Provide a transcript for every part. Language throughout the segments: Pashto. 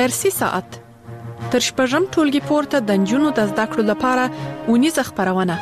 درسي ساعت تر شپږم ټولګي پورته د نجونو د زده کړو لپاره اونیزه خپرونه.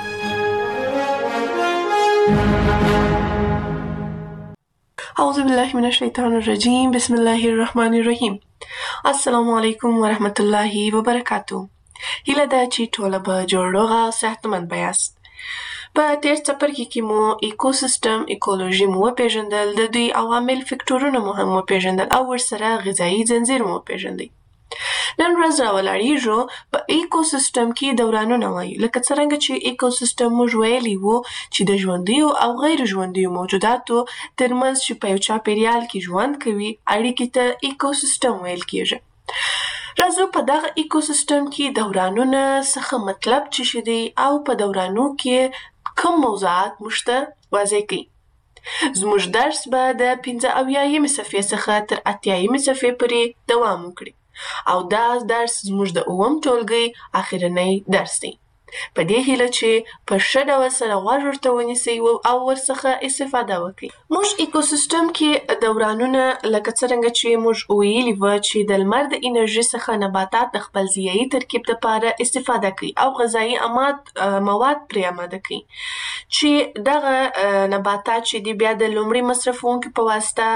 اعوذ بالله من الشیطان الرجیم. بسم الله الرحمن الرحیم. السلام علیکم ورحمت الله وبرکاتو. هیله ده چې ټوله به جوړ روغ او صحتمند بیاست. په تیر څپرکي کې مو ایکوسیستم ایکولوژي مو وپېژندل، د دوی عوامل فکټورونه مو هم وپېژندل او ورسره غذایي ځنځیر مو وپېژندئ. نن ورځ راولاړیږو په ایکوسیستم کې دورانونه وایو، لکه څرنګه چې ایکوسیستم موږ ویلي وو چې د ژوندیو او غیر ژوندیو موجوداتو ترمنځ چې په یو چاپیریال کې ژوند کوي اړیکې ته ایکوسیستم ویل کیږي. راځو په دغه ایکوسیستم کې دورانونه څخه مطلب څه دی او په دورانو کې کوم موضوعات موږ ته واضح کړي. زموږ درس به د 85 صفحې څخه تر 80 صفحې پورې دوام وکړي او دا درس زموږ د 9م ټولګي اخرنی درس دی. په دې هیله چې په ښه ډول سره غوږ ورته ونیسئ او ورڅخه استفاده وکړئ. موږ ایکوسیستم کې دورانونه لکه څرنګه چې موږ ویلي وو چې د لمر د انرژي څخه نباتات د خپل ضیایي ترکیب لپاره استفاده کوي او غذایي مواد پرې آماده کوي چې دغه نباتات چې دی بیا د لومړي مصرفونکو په واسطه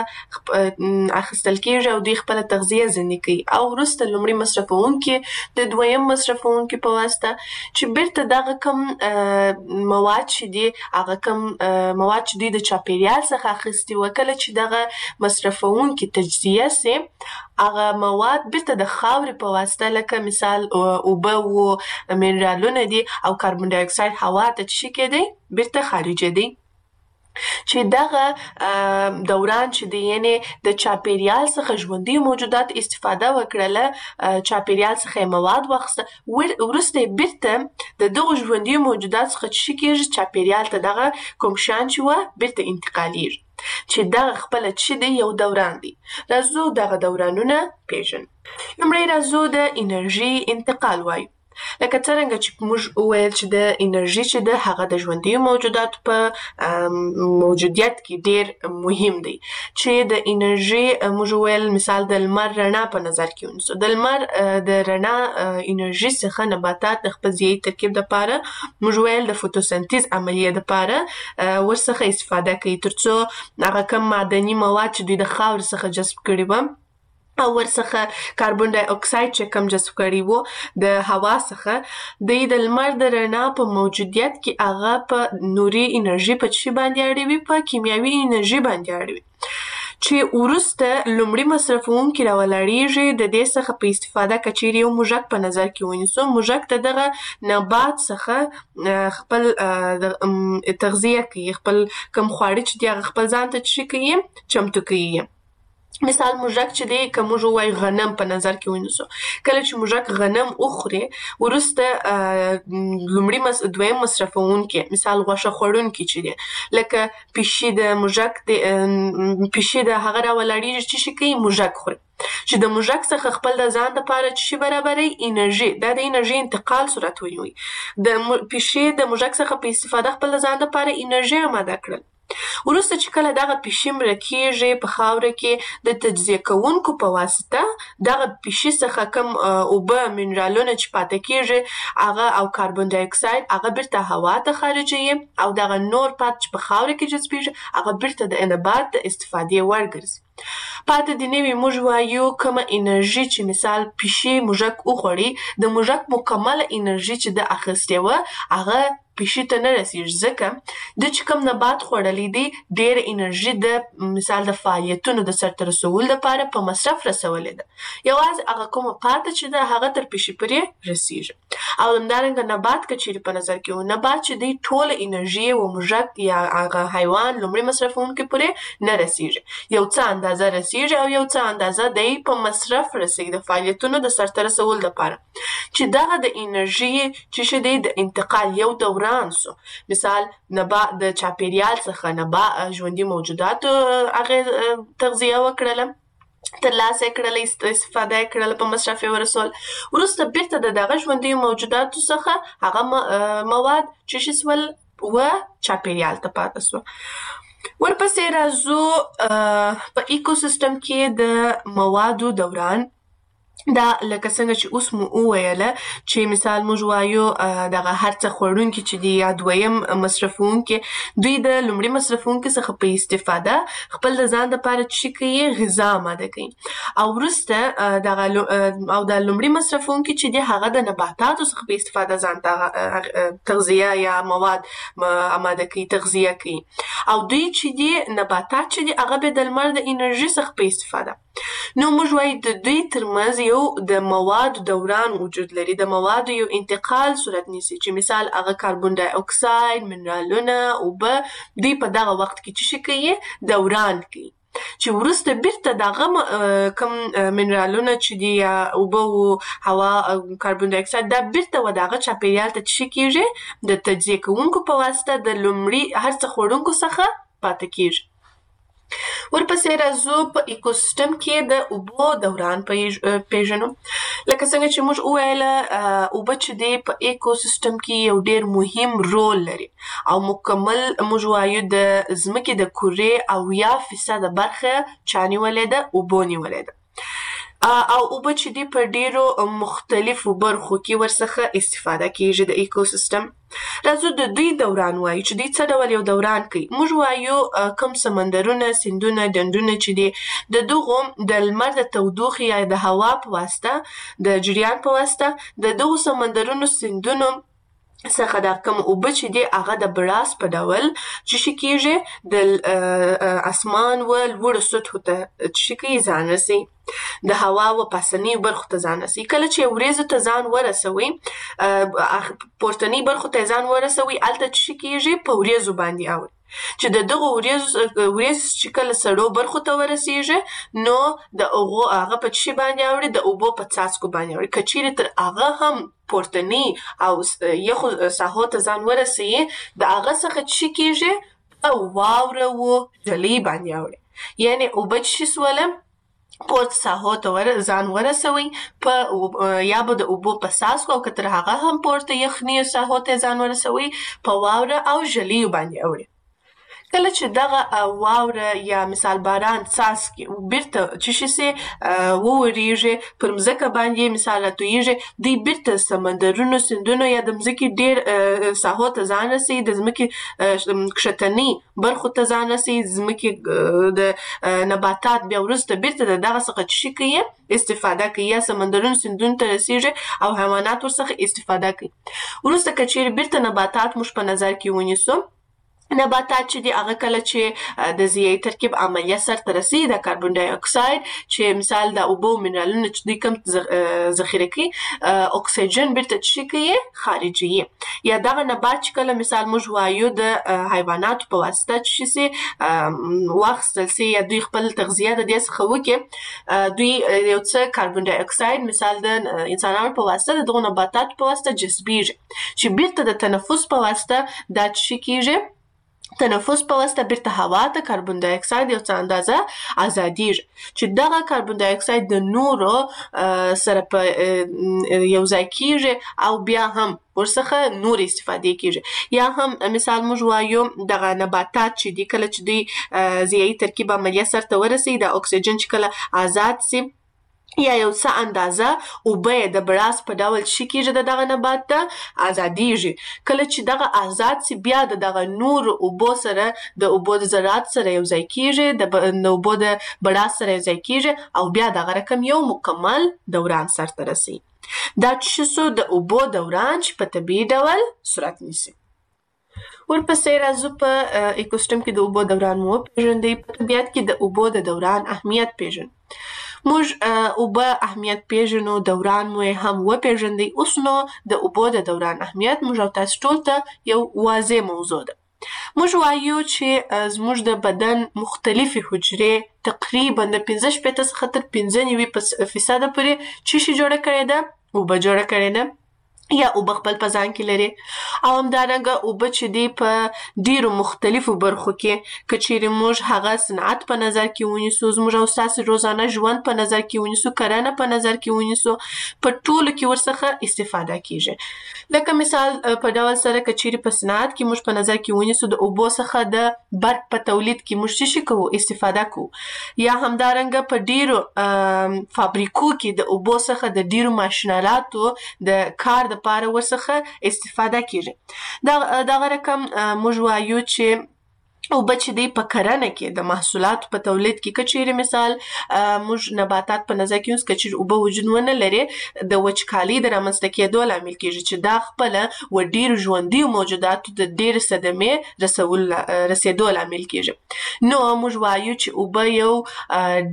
اخیستل کېږي او دوی خپله تغذیه ځنې کوي او وروسته لومړي مصرفونکي د دویم مصرفونکي په واسطه چې بیرته دغه کم مواد چې دي هغه کم مواد چې دوی د چاپیریال څخه اخیستي وو، کله چې دغه مصرفونکي تجزیه سي هغه مواد بیرته د خاورې په واسطه لکه مثال اوبه و منرالونه دي او کاربن ډای اکساید هوا ته څه کېدی بیرته خارجه دی چې دغه دوران چې دی یعنی د چاپیریال څخه ژوندي موجودات استفاده وکړله، چاپیریال څخه مواد واخیسته، وروسته بیرته د دغو ژوندي موجودات څخه څه کېږي چاپیریال ته دغه کوم شیان چې وه بیرته انتقالیږي چې دغه خپله څه دی یو دوران دی. راځو دغه دورانونه پېژنو. لومړی راځو د انرژي انتقال وایو. لکه څرنګه چې موږ وویل چې د انرژي چې ده هغه د ژوندیو موجوداتو په موجودیت کې ډېر مهم دی چې د انرژي موږ وویل مثال د لمر رڼا په نظر کې ونیسو. د لمر د رڼا انرژي څخه نباتات د خپل ضیایي ترکیب دپاره موږ ویل د فوتوسنتیز عملیې دپاره ورڅخه استفاده کوي تر څو هغه کم معدني مواد چې دوی د خاورې څخه جذب کړي وه او ورڅخه کاربن ډای اکساید چې کم جذب کړي وو د هوا څخه دوی د لمر د رڼا په موجودیت کې هغه په نوري انرژي په څه باندې اړوي؟ په کیمیاوي انرژي باندې اړوي چې وروسته لومړي مصرفونکي راولاړیږي. د دې څخه په استفاده که چیرې یو موږک په نظر کې ونیسو، موږک ته دغه نبات څخه خپل تغذیه کوي، خپل کوم خواړه چې دي هغه خپل ځان ته څه کوي؟ چمتو کوي. مثال موږک چې دی که موږ ووایو غنم په نظر کې ونیسو، کله چې موږک غنم وخوري وروسته دویم مصرفونکي مثال غوښه خوړونکي چې دی لکه پیشي د موږک پیشي د هغه راولاړیږي چې څه کوي؟ موږک خوري چې د موږک څخه خپل د ځان دپاره څه برابروي؟ انرژي. دا د انرژي انتقال صورت ونیوي. د پیشي د موږک څخه په استفاده خپل د ځان دپاره انرژي آماده کړل. وروسته چې کله دغه پیشي مړه کېږي په خاوره کې د تجزیه کوونکو په واسطه دغه پیشي څخه کم اوبه منرالونه چې پاته کېږي هغه او کاربن ډای اکساید هغه بیرته هوا ته خارجوي او دغه نور پات چې په خاوره کې جذبېږي هغه بیرته د نبات د استفادې وړ ګرځي. پاته د نوي موږ وایو کومه انرژي چې مثال پیشي موږک وخوړي د موږک مکمله انرژي چې د اخیستې وه هغه پیشي ته نه رسیږي ځکه د چې کوم نبات خوړلی دی ډېره انرژي د مثال د فعالیتونو د سرته رسولو لپاره په مصرف رسولې ده، یوازې هغه کومه پاته چې ده هغه تر پیشي پورې رسیږي. او همدارنګه نبات که چیرې په نظر کې و نبات چې دی ټوله انرژي و موږک یا هغه حیوان لومړي مصرفونکي پورې نه رسیږي، یو څه اندازه رسیږي او یو څه اندازه دی په مصرف رسیږي د فعالیتونو د سرته رسولو لپاره چې دغه د انرژي چې دی د انتقال یو دوران سو. مثال نبات د چاپیریال څخه ژوندي موجوداتو هغه تغذیه وکړله ترلاسه کړله استفاده یې کړله په مصرف یې ورسول، وروسته بیرته د دغه ژوندیو موجوداتو څخه هغه مواد چې سول و چاپیریال ته پاته سوه. ورپسې راځو په ایکوسیستم کې د موادو دوران دا لکه څنګه چې اوس مو وویله چې مثال موږ وایو دغه هر څه خوړونکي چې دي یا دویم مصرفونکي دوی د لومړي مصرفونکي څخه په استفاده خپل د ځان دپاره څه کوي غذا آماده کوي او وروسته دغه او د لومړي مصرفونکي چې دي هغه د نباتاتو څخه په استفاده ځان ته تغذیه یا مواد آماده کوي تغذیه کوي او دوی چې دي نباتات چې دي هغه به د لمر د انرژي څخه په استفاده نو موږ وایو د دوی ترمنځ یو د موادو دوران وجود لري د موادو یو انتقال صورت نیسي چې مثال هغه کاربن ډای اکساید منرالونه اوبه دوی په دغه وخت کې څه کوي دوران کوي چې وروسته بیرته دغه کم منرالونه چې دي یا اوبه او هوا کاربن ډای اکساید دا بیرته و دغه چاپیریال ته څه کیږي د تجزیه کوونکو په واسطه د لومړي هر څه خوړونکو څخه پاتې کیږي ورپسې راځو په ایکوسیستم کې د اوبو دوران پیژنو لکه څنګه چې موږ وویله اوبه چې دی په ایکوسیستم کې یو ډیر مهم رول لري او مکمل موږ وایو د ځمکې د کورې 80% برخه چا نیولې ده اوبو نیولې ده او اوبه چې دی په ډیرو مختلفو برخو کې ورڅخه استفاده کیږي د ایکوسیستم راځو د دوی دوران وایو چې دوی څه ډول یو دوران کوي موږ وایو کم سمندرونه سیندونه ډنډونه چې دي د دغو د لمر د تودوخې یا د هوا په واسطه د جریان په واسطه د دغو سمندرونو سیندونو څخه دا کوم اوبه چې دي هغه د براس په ډول چې کیږي د اسمان و لوړو سطحو ته چې کوي ځان رسي د هوا و پاسنی برخو ته ځان رسي کله چې وریځو ته ځان ورسوي پورتنی برخو ته ځان ورسوي الته چې کیږي په وریځو باندې اوړي چې د دغه وریځ چې کله سړو برخو ته ورسیږي نو د هغه په چی باندې اوړي د اوبو په څاڅکو باندې اوړي کچېرې تر هغه هم پورتنی او یخو ساحو ته ځان ورسي د هغه څخه چې کیږي په واوره و جلی باندې اوړي یعنی اوبه چې سولم پورت ساحو ته ځان ورسوي په یا به د اوبو په څاڅکو او کتر هغه هم پورته یخني ساحو ته ځان ورسوي په واوره او جلی باندې اوړي کله چې دغه واوره یا مثال باران څاڅکي بیرته چې شي ووريږي پر مځکه باندې مثال راتویږي دوی بیرته سمندرونو سیندونو یا د مځکې ډیر ساحو ته ځان رسي د ځمکې کښتني برخو ته ځان رسي ځمکې د نباتات بیا وروسته بیرته دغه څخه چې کوي استفاده کوي یا سمندرونو سیندونو ته رسیږي او حیوانات ورڅخه استفاده کوي وروسته کچېرې بیرته نباتات موږ په نظر کې ونیسو نباتات چې دي هغه کله چې د ضیاعي ترکیب عملیه سرته رسي د کاربن ډای اکساید چې مثال د اوبو منرالونه چې دوی کم ذخیره کوي اکسیجن بیرته چې کوي خارجي یا دغه نبات چې کله مثال موږ وایو د حیواناتو په واسطه چې سي واخیستل سي یا دوی خپل تغذیه د دې څخه وکړي دوی یو څه کاربن ډای اکساید مثال د انسانانو په واسطه دغه نباتاتو په واسطه جذبیږي چې بیرته د تنفس په واسطه دا چې کیږي تنفس په واسطه بیرته هوا ته کاربن ډای اکساید یو څه اندازه ازادیږي چې دغه کاربن ډای اکساید د نورو سره په یو ځای کیږي او بیا هم ورڅخه نور استفاده کیږي یا هم مثال موږ وایو دغه نباتات چې دي کله چې دوی ضیاعي ترکیب عملیه سرته ورسي د اکسیجن چې کله آزاد سي یا یو څه اندازه اوبه د براس په ډول چې کیږي دغه نبات ته ازادیږي کله چې دغه آزاد سي بیا دغه نور اوبو سره د اوبو د ذرات سره یو ځای کیږي د اوبو د براس سره یو ځای کیږي او بیا دغه رقم یو مکمل دوران سرته رسي دا چې د اوبو دوران چې په طبیعي ډول صورت نیسي ورپسې راځو په ایکوسیستم کې د اوبو دوران مو پیژندئ په طبیعت کې د اوبو د دوران اهمیت پیژنو موږ اوبه اهمیت پیژنو دوران مو هم وپیژندئ اوس نو د اوبو د دوران اهمیت موږ او تاسو ټول ته یو واضح موضوع ده موږ وایو چې زموږ د بدن مختلفې حجرې تقریبا د 15 څخه تر 95% پورې چې شي جوړه کړې ده اوبه جوړه کړې ده یا اوبه خپل په ځان کې لري. او همدارنګه اوبه چې دی په ډیرو مختلفو برخو کې که چیرې موږ هغه صنعت په نظر کې ونیسو، زموږ او ستاسې روزانه ژوند په نظر کې ونیسو، کرنه په نظر کې ونیسو، په ټولو کې ورڅخه استفاده کیږي. لکه مثال په ډول سره که چیرې په صنعت کې موږ په نظر کې ونیسو د اوبو څخه د برق په تولید کې موږ څه کوو؟ استفاده کوو. یا همدارنګه په ډیرو فابریکو کې د اوبو څخه د ډیرو ماشینالاتو د کار د لپاره ورڅخه استفاده کیږي. دغه رقم موږ وایو چې اوبه چې دی په کرنه کې د محصولاتو په تولید کې که چیرې مثال موږ نباتات په نظر کې ونیسو، که چیرې اوبه وجود ونه لري د وچکالۍ د رامنځته کېدو لامل کیږي چې دا خپله و ډیرو ژوندیو موجوداتو د ډیرې صدمې رسېدو لامل کیږي. نو موږ وایو چې اوبه یو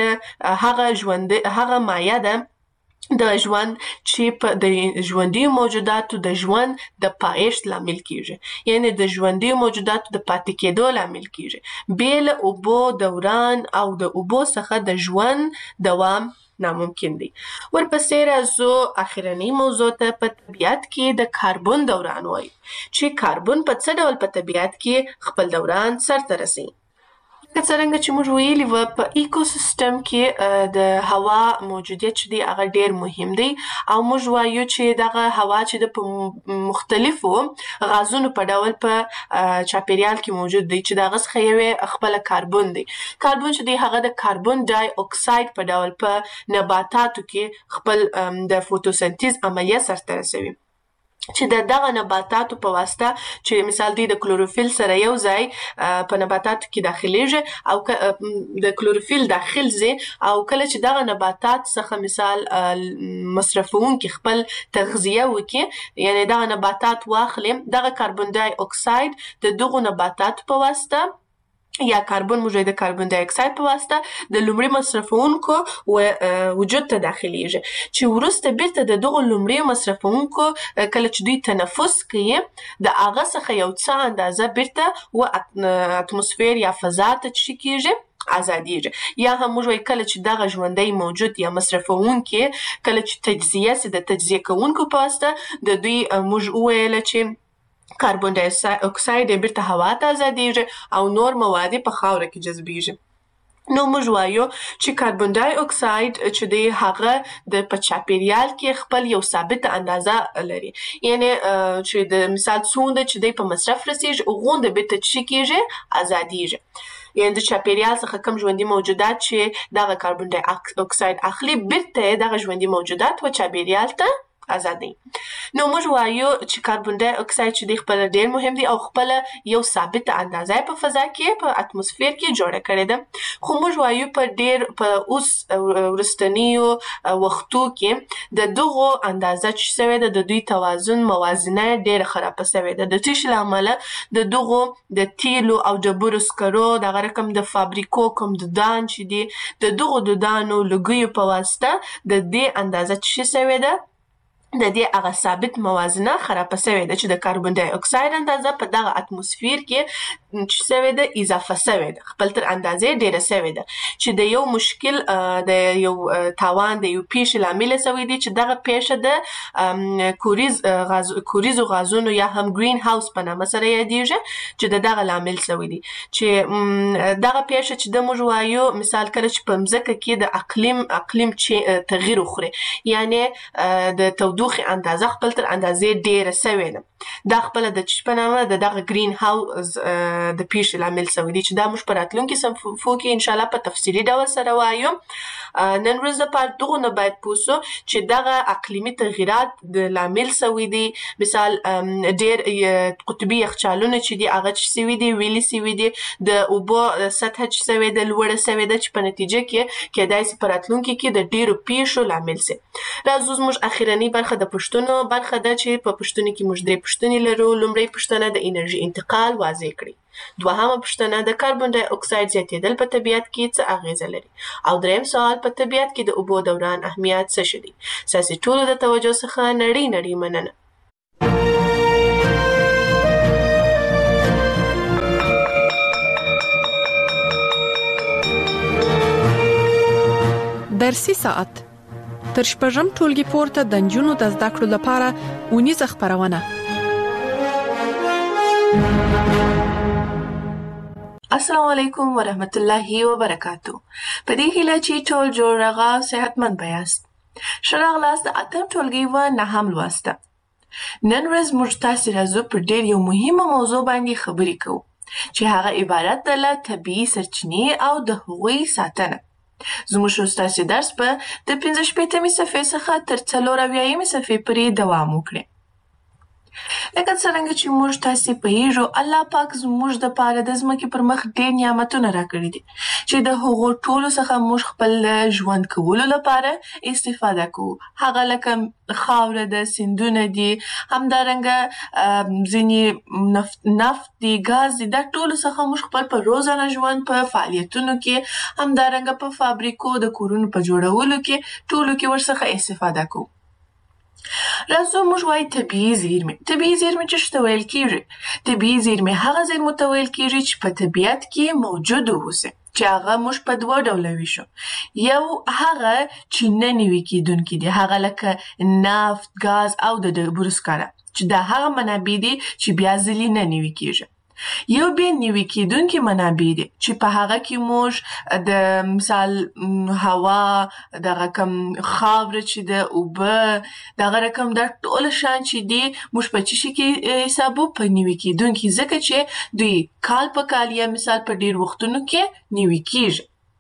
ډیره هغه مایع ده د ژوند چې په د ژوندیو موجوداتو د ژوند د پایښت لامل کیږي، یعنی د ژوندیو موجوداتو د پاتې کېدو لامل کیږي. بې له اوبو دوران او د اوبو څخه د ژوند دوام ناممکن دی. ورپسې راځو اخرنۍ موضوع ته. په طبیعت کې د کاربن دوران وایو چې کاربن په څه ډول په طبیعت کې خپل دوران سرته رسوي. لکه څرنګه چې موږ ویلي وو په ایکوسیستم کې د هوا موجودیت چې دی هغه ډیر مهم دی او موږ وایو چې دغه هوا چې د په مختلفو غازونو په ډول په چاپیریال کې موجود دی چې دغه څخه یو خپل کاربن دی. کاربن چې دی هغه د کاربن ډای اکساید په ډول په نباتاتو کې خپل د فوتوسنتیز عملیه سرته رسوي چې دغه نباتاتو په واسطه چې مثال دی د کلوروفیل سره یو ځای په نباتاتو کې داخليږي او د کلوروفیل داخل ځي او کله چې دغه نباتات څخه مثال مصرفونکي خپل تغذیه وکړي، یعنی دغه نباتات واخلي، دغه کاربن ډای اکساید د دغه نباتاتو په واسطه یا کاربن موجود د کاربن ډای اکساید په واسطه د لومړي مصرفونکو وجود ته داخليږي چې وروسته بیرته د دغه لومړي مصرفونکو کله چې دوی تنفس کوي د هغه څخه یو څه اندازه بیرته و اتموسفیر یا فضا ته چی کیږي ازادیږي. یا هم موږ وایو کله چې دغه ژوندی موجود یا مصرفونکي کله چې تجزیه سي د تجزیه کوونکو په واسطه د دوی موږ وویل چې کاربن ډای اکساید بیرته هوا ته ازادیږي او نور مواد په خاوره کې جذبیږي. نو موږ وایو چې کاربن ډای اکساید چې دی هغه د په چاپیریال کې خپل یو ثابت اندازه لري، یعنی چې د مثال څومره چې دی په مصرف رسیږي غونډه بیرته چی کیږي ازادیږي. یعنی د چاپیریال څخه کم ژوندي موجودات چې دغه کاربن ډای اکساید اخلي بیرته دغه ژوندي موجودات و چاپیریال ته ازادي. نو موږ وایو چې کاربن ډای اکساید چې دی خپل ډیر مهم دی او خپل یو ثابت اندازه په فضا کې په اتموسفیر کې جوړه کړې ده. خو موږ وایو په اوس ورستنیو وختو کې د دغه اندازه چې سوي ده د دوی توازن موازنه ډیر خراب سوي ده. د تیش لامل د دغه د تیلو او ډبرو سکرو دغه رقم د فابریکو کوم د دان چې دی د دغه د دانو لګیو په واسطه د دې اندازه چې سوي ده د دې هغه ثابت موازنه خراب شوې ده چې د کاربن ډای اکساید اندازه په دغه اتموسفیر کې چې شوې ده اضافه شوې ده، خپل تر اندازې ډیره شوې ده چې د یو مشکل د یو تاوان د یو پیښې لامل شوې دي چې دغه پیښه د کوریزو غازونو یا هم گرین هاوس په نامه سره یادیږي چې دغه لامل شوې دي چې دغه پیښه چې د موږ وایو مثال کله چې په مځکه کې د اقلیم تغییر وخوري، یعنی د تودوخې اندازه خپل تر اندازې ډیره شوې ده. دا خپل د چشپنامه دغه گرین هاوس د پیښې لامل شوی دی چې دا موږ په راتلونکي صفحو کې ان شاء الله په تفصیلي ډول سره وایو. نن ورځ لپاره دغه نه باید پوسو چې دغه اقلیمي تغیرات د لامل شوی دی. مثال ډیر قطبي یخچالونه چې دی هغه چې سوي دي ویلي سوي دي د اوبو سطح چې سوي ده لوړه سوي ده چې په نتیجه کې کېدای شي په راتلونکي کې د ډیرو پیښو لامل شي. راځو موږ اخرنۍ برخه د پښتنو برخه ده چې په پښتنو کې موږ درې پښتنې لرو. لومړی پښتنه د انرژي انتقال واضح کړي، دوهمه پښتنه د کاربن ډای اکساید زیاتېدل په طبیعت کې څه اغیزه لري، او دریم سوال په طبیعت کې د اوبو دوران اهمیت څه شي. ساسي ټولو د توجه څخه نړۍ مننه. درسي ساعت تر شپږم ټولګي پورته د نجونو د زده کړو لپاره اونیزه خپرونه. السلام علیکم ورحمت الله وبرکاتو. په دې هیله چې ټول جوړ راغلی صحتمند بیاست. ښه راغلاست د اتم ټولګي و نهم لوسته. نن ورځ موږ تاسې راځو پر ډېر یو مهمه موضوع باندې خبرې کوو چې هغه عبارت ده له طبیعي سرچینې او د هغوی ساتنه. زموږ ستاسې درس په د 55مې صفحې څخه تر 480مې صفحې پورې دوام وکړي. لکه څرنګه چې موږ تاسې پوهیږو، الله پاک زموږ دپاره د ځمکې پر مخ ډېر نعمتونه راکړي دي چې د هغو ټولو څخه موږ خپل ژوند کولو لپاره استفاده کوو. هغه لکه خاوره ده، سیندونه دي، همدارنګه ځینې نفت دي، ګاز دي. دا ټولو څخه موږ خپل په روزانه ژوند په فعالیتونو کې، همدارنګه په فابریکو د کورونو په جوړولو کې ټولو کې ورڅخه استفاده کوو. راځو موږ وایو طبیعي زیرمې. طبیعي زیرمې چې ته ویل کېږي، طبیعي زیرمې هغه زیرمو ته ویل کېږي چې په طبیعت کې موجود اوسي، چې هغه موږ په دوه ډوله ویشو. یو هغه چې نه نوي کېدونکي دي، هغه لکه نفت، ګاز او د ډبرو سکاره، چې دا هغه منابع دي چې بیا ځلې نه نوي کېږي. یو بیا نوي کېدونکي منابع دي چې په هغه کې موږ د مثال هوا، دغه کم خاوره چې ده، اوبه، دغه رقم دا ټول شیان چې دي موږ په څه شي کې حسابو؟ په نوي کېدونکي، ځکه چې دوی کال په کال یا مثال په ډېر وختونو کې نوي کېږي.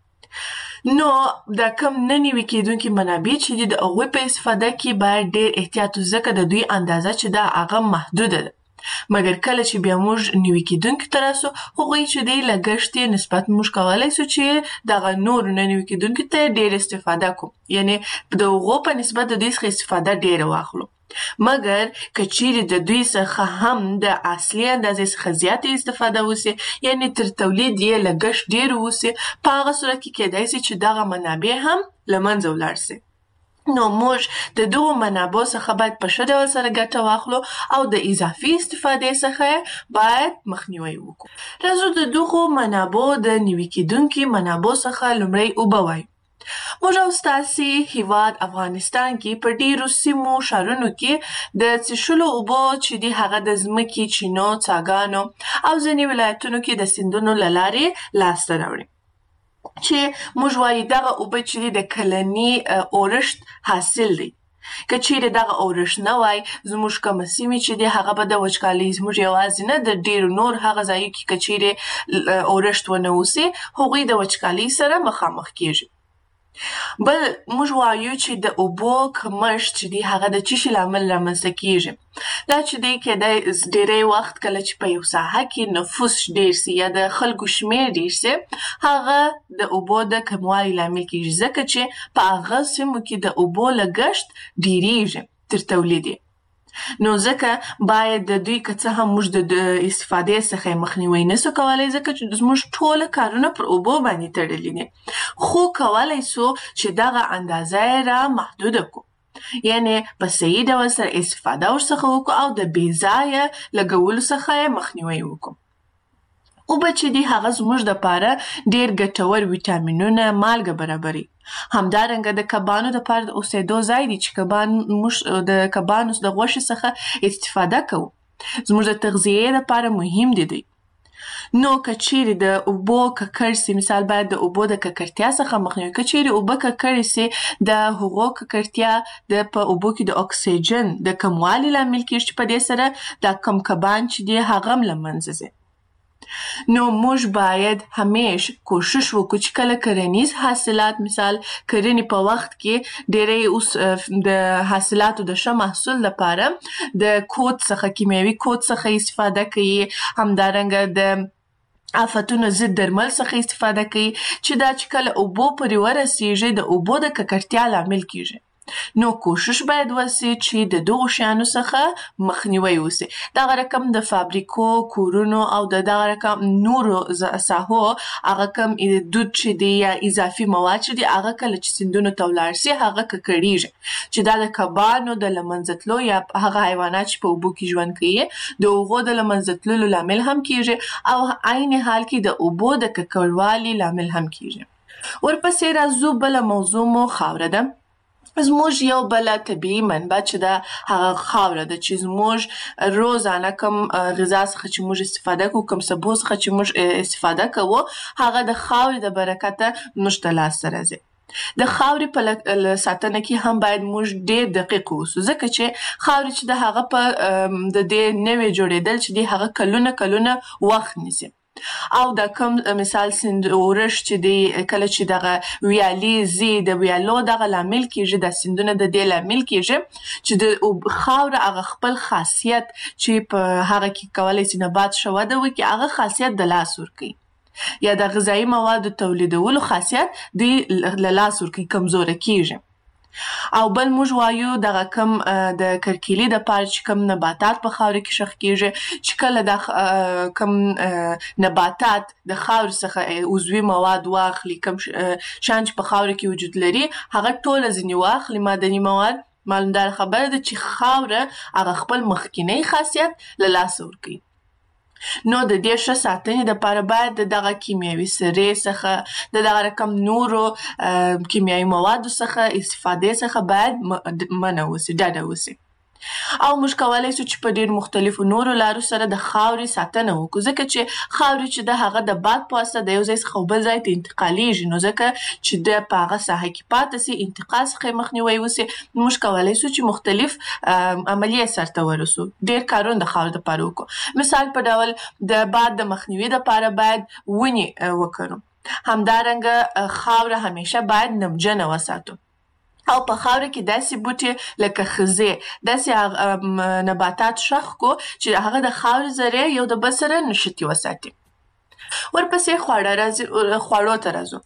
نو دا کم نه نوي کېدونکي منابع چې دي د هغوی په استفاده کې باید ډېر احتیاط وشي، ځکه د دوی اندازه چې ده هغه محدوده ده. مګر کله چې بیا موږ نوي کېدونکي ته راسو، هغوی چې دی لګښت یې نسبت موږ کولی سو چې دغه نورو نه نوي کېدونکي ته ډېر استفاده کوو، یعنې د هغو په نسبت د دوی څخه استفاده ډېره واخلو. مګر که چیرې د دوی څخه هم د اصلي اندازې څخه زیاتې استفاده وسي، یعنې تر تولید یې لګښت ډېر وسي، په هغه صورت کې کیدای سي چې دغه منابع هم له منځه ولاړ سي. نو موږ د دغو منابعو څخه باید په ښه ډول سره ګټه واخلو او د اضافي استفادې څخه باید مخنیوی وکړو. راځو د دغو منابعو د نوي کېدونکي منابعو څخه لومړی اوبه وایو. موږ او ستاسې هیواد افغانستان کې په ډېرو سیمو ښارونو کې د څښلو اوبو چې دي هغه د ځمکې، چینو، څاګانو او ځینې ولایتونو کې د سیندونو له لارې لاسته راوړي، چې موږ وایو دغه اوبه چې دي د کلني اورښت حاصل دی. که چیرې دغه اورښت نه وای، زموږ کومه سیمې چې دي هغه به د وچکالۍ، زموږ یوازې نه د ډېرو نور هغه ځایو کې که چیرې اورښت ونه اوسي، هغوی د وچکالۍ سره مخامخ کېږي. بل موږ وایو چې د اوبو کمښت چې دی هغه د څه شي له امله رامنځته کېږي. دا چې دی کیدای ډېری وخت کله چې په یو ساحه کې نفوس ډېر سي یا د خلکو شمېر ډېر سي، هغه د اوبو د کموالي لامل کېږي، ځکه چې په هغه سیمو کې د اوبو لګښت ډېرېږي تر تولید یې. نو ځکه باید د دوی که څه هم موږ د استفادې څخه مخنیوی نسو کولی، ځکه چې زموږ ټوله کارونه پر اوبو باندې تړلي دي، خو کولی سو چې دغه اندازه یې را محدوده کړو، یعنې په صحیح ډول سره استفاده ورڅخه وکړو او د بې ځایه لګولو څخه یې مخنیوی وکړو. اوبه چې دي هغه زموږ دپاره ډېر ګټور ویټامینونه، مالګه برابري. همدارنګه د کبانو دپاره د اوسېدو ځای دی چې موږ د کبانو د غوښې څخه استفاده کوو، زموږ د تغذیې دپاره مهم دي. نو که چیرې د اوبو ککړ سي، مثال باید د اوبو د ککړتیا څخه مخنیوی. که چیرې اوبه ککړې سي، د هغو ککړتیا په اوبو کې د اکسیجن د کموالي لامل کېږي، چې په دې سره دا کم کبان چې دي هغه هم له منځه ځي. نو موږ باید همیش کوشش وکړو چې کله کرنیز حاصلات، مثال کرنې په وخت کې ډېری اوس د حاصلاتو د ښه محصول لپاره د کود څخه، کیمیاوي کود څخه استفاده کوي، همدارنګه د آفتونو ضد درمل څخه استفاده کوي، چې دا چې کله اوبو پورې ورسیږي د اوبو د ککړتیا لامل کېږي. نو کوشش باید وسي چې د دغو شیانو څخه مخنیوی وسي. دغه رقم د فابریکو، کورونو او د دغه رقم نورو ساحو هغه کم دود چې دی یا اضافي مواد چې دی هغه کله چې سیندونو ته ولاړ سي هغه ککړېږي، چې دا د کبانو د له منځه تلو یا هغه حیوانات چې په اوبو کې ژوند کوي د هغو د له منځه تللو لامل هم کېږي، او عین حال کې د اوبو د ککړوالي لامل هم کېږي. ورپسې راځو بله موضوع مو خاوره ده. زموږ یو بل طبیعي منبع چې دا هغه خاوره ده چې زموږ روزانه کوم غذا څخه چې موږ استفاده کوو، کوم سبو څخه چې موږ استفاده کوو، هغه د خاورې د برکته موږ ته لاسته راځي. د خاورې په ساتنه کې هم باید موږ ډېر دقیق اوسو، ځکه چې خاورې چې د هغه په د دې نوې جوړېدل چې دی هغه کلونه وخت نیسي. او د کوم مثال سیند اورش چې دی کله چې دغه ویالې زی د ویالو دغه لامل کېږي، د سیندونه د دې لامل کېږي چې د خاوره هغه خپل خاصیت چې په هغه کې کولی شي نبات ښه وده وکړي، هغه خاصیت د لاس ورکوي، یا د غذایي موادو تولیدولو خاصیت دی له لاس ورکوي، کمزوره کېږي. او بل موږ وایو دغه کم د کرکیلي د پاره چې کم نباتات په خاوره کې شخ کېږي، چې کله د کم نباتات د خاورې څخه عضوي مواد واخلي، کم شیان چې په خاوره کې وجود لري هغه ټوله ځینې واخلي معدني مواد، معلومداره خبره ده چې خاوره هغه خپل مخکینی خاصیت له لاسه ورکوي. نو د دې ښه ساتنې دپاره باید د دغه کیمیاوي سرې څخه د دغه رقم نورو کیمیاوي موادو څخه استفادې څخه باید منع وسي، ډډه وسي. او موږ کولی شو چې په ډېر مختلفو نورو لارو سره د خاورې ساتنه وکړو، ځکه چې خاورې چې د هغه د باد په واسطه د یو ځای څخه بل ځای ته انتقالیږي، نو ځکه چې د په هغه ساحه کې پاتې سي، انتقال څخه یې مخنیوی وسي، موږ کولی شو چې مختلف عملیې سرته ورسو، ډېر کارونه د خاورې دپاره وکړو. مثال په ډول د باد د مخنیوي دپاره باید ونې وکرو. همدارنګه خاوره همیشه باید نمجنه وساتو، او په خاوره کې داسې بوټي لکه خزې، داسې نباتات شخ کو چې هغه د خاورې ذرې یو د بل سره نښتي وساتي. ورپسې خوړو ته راځو.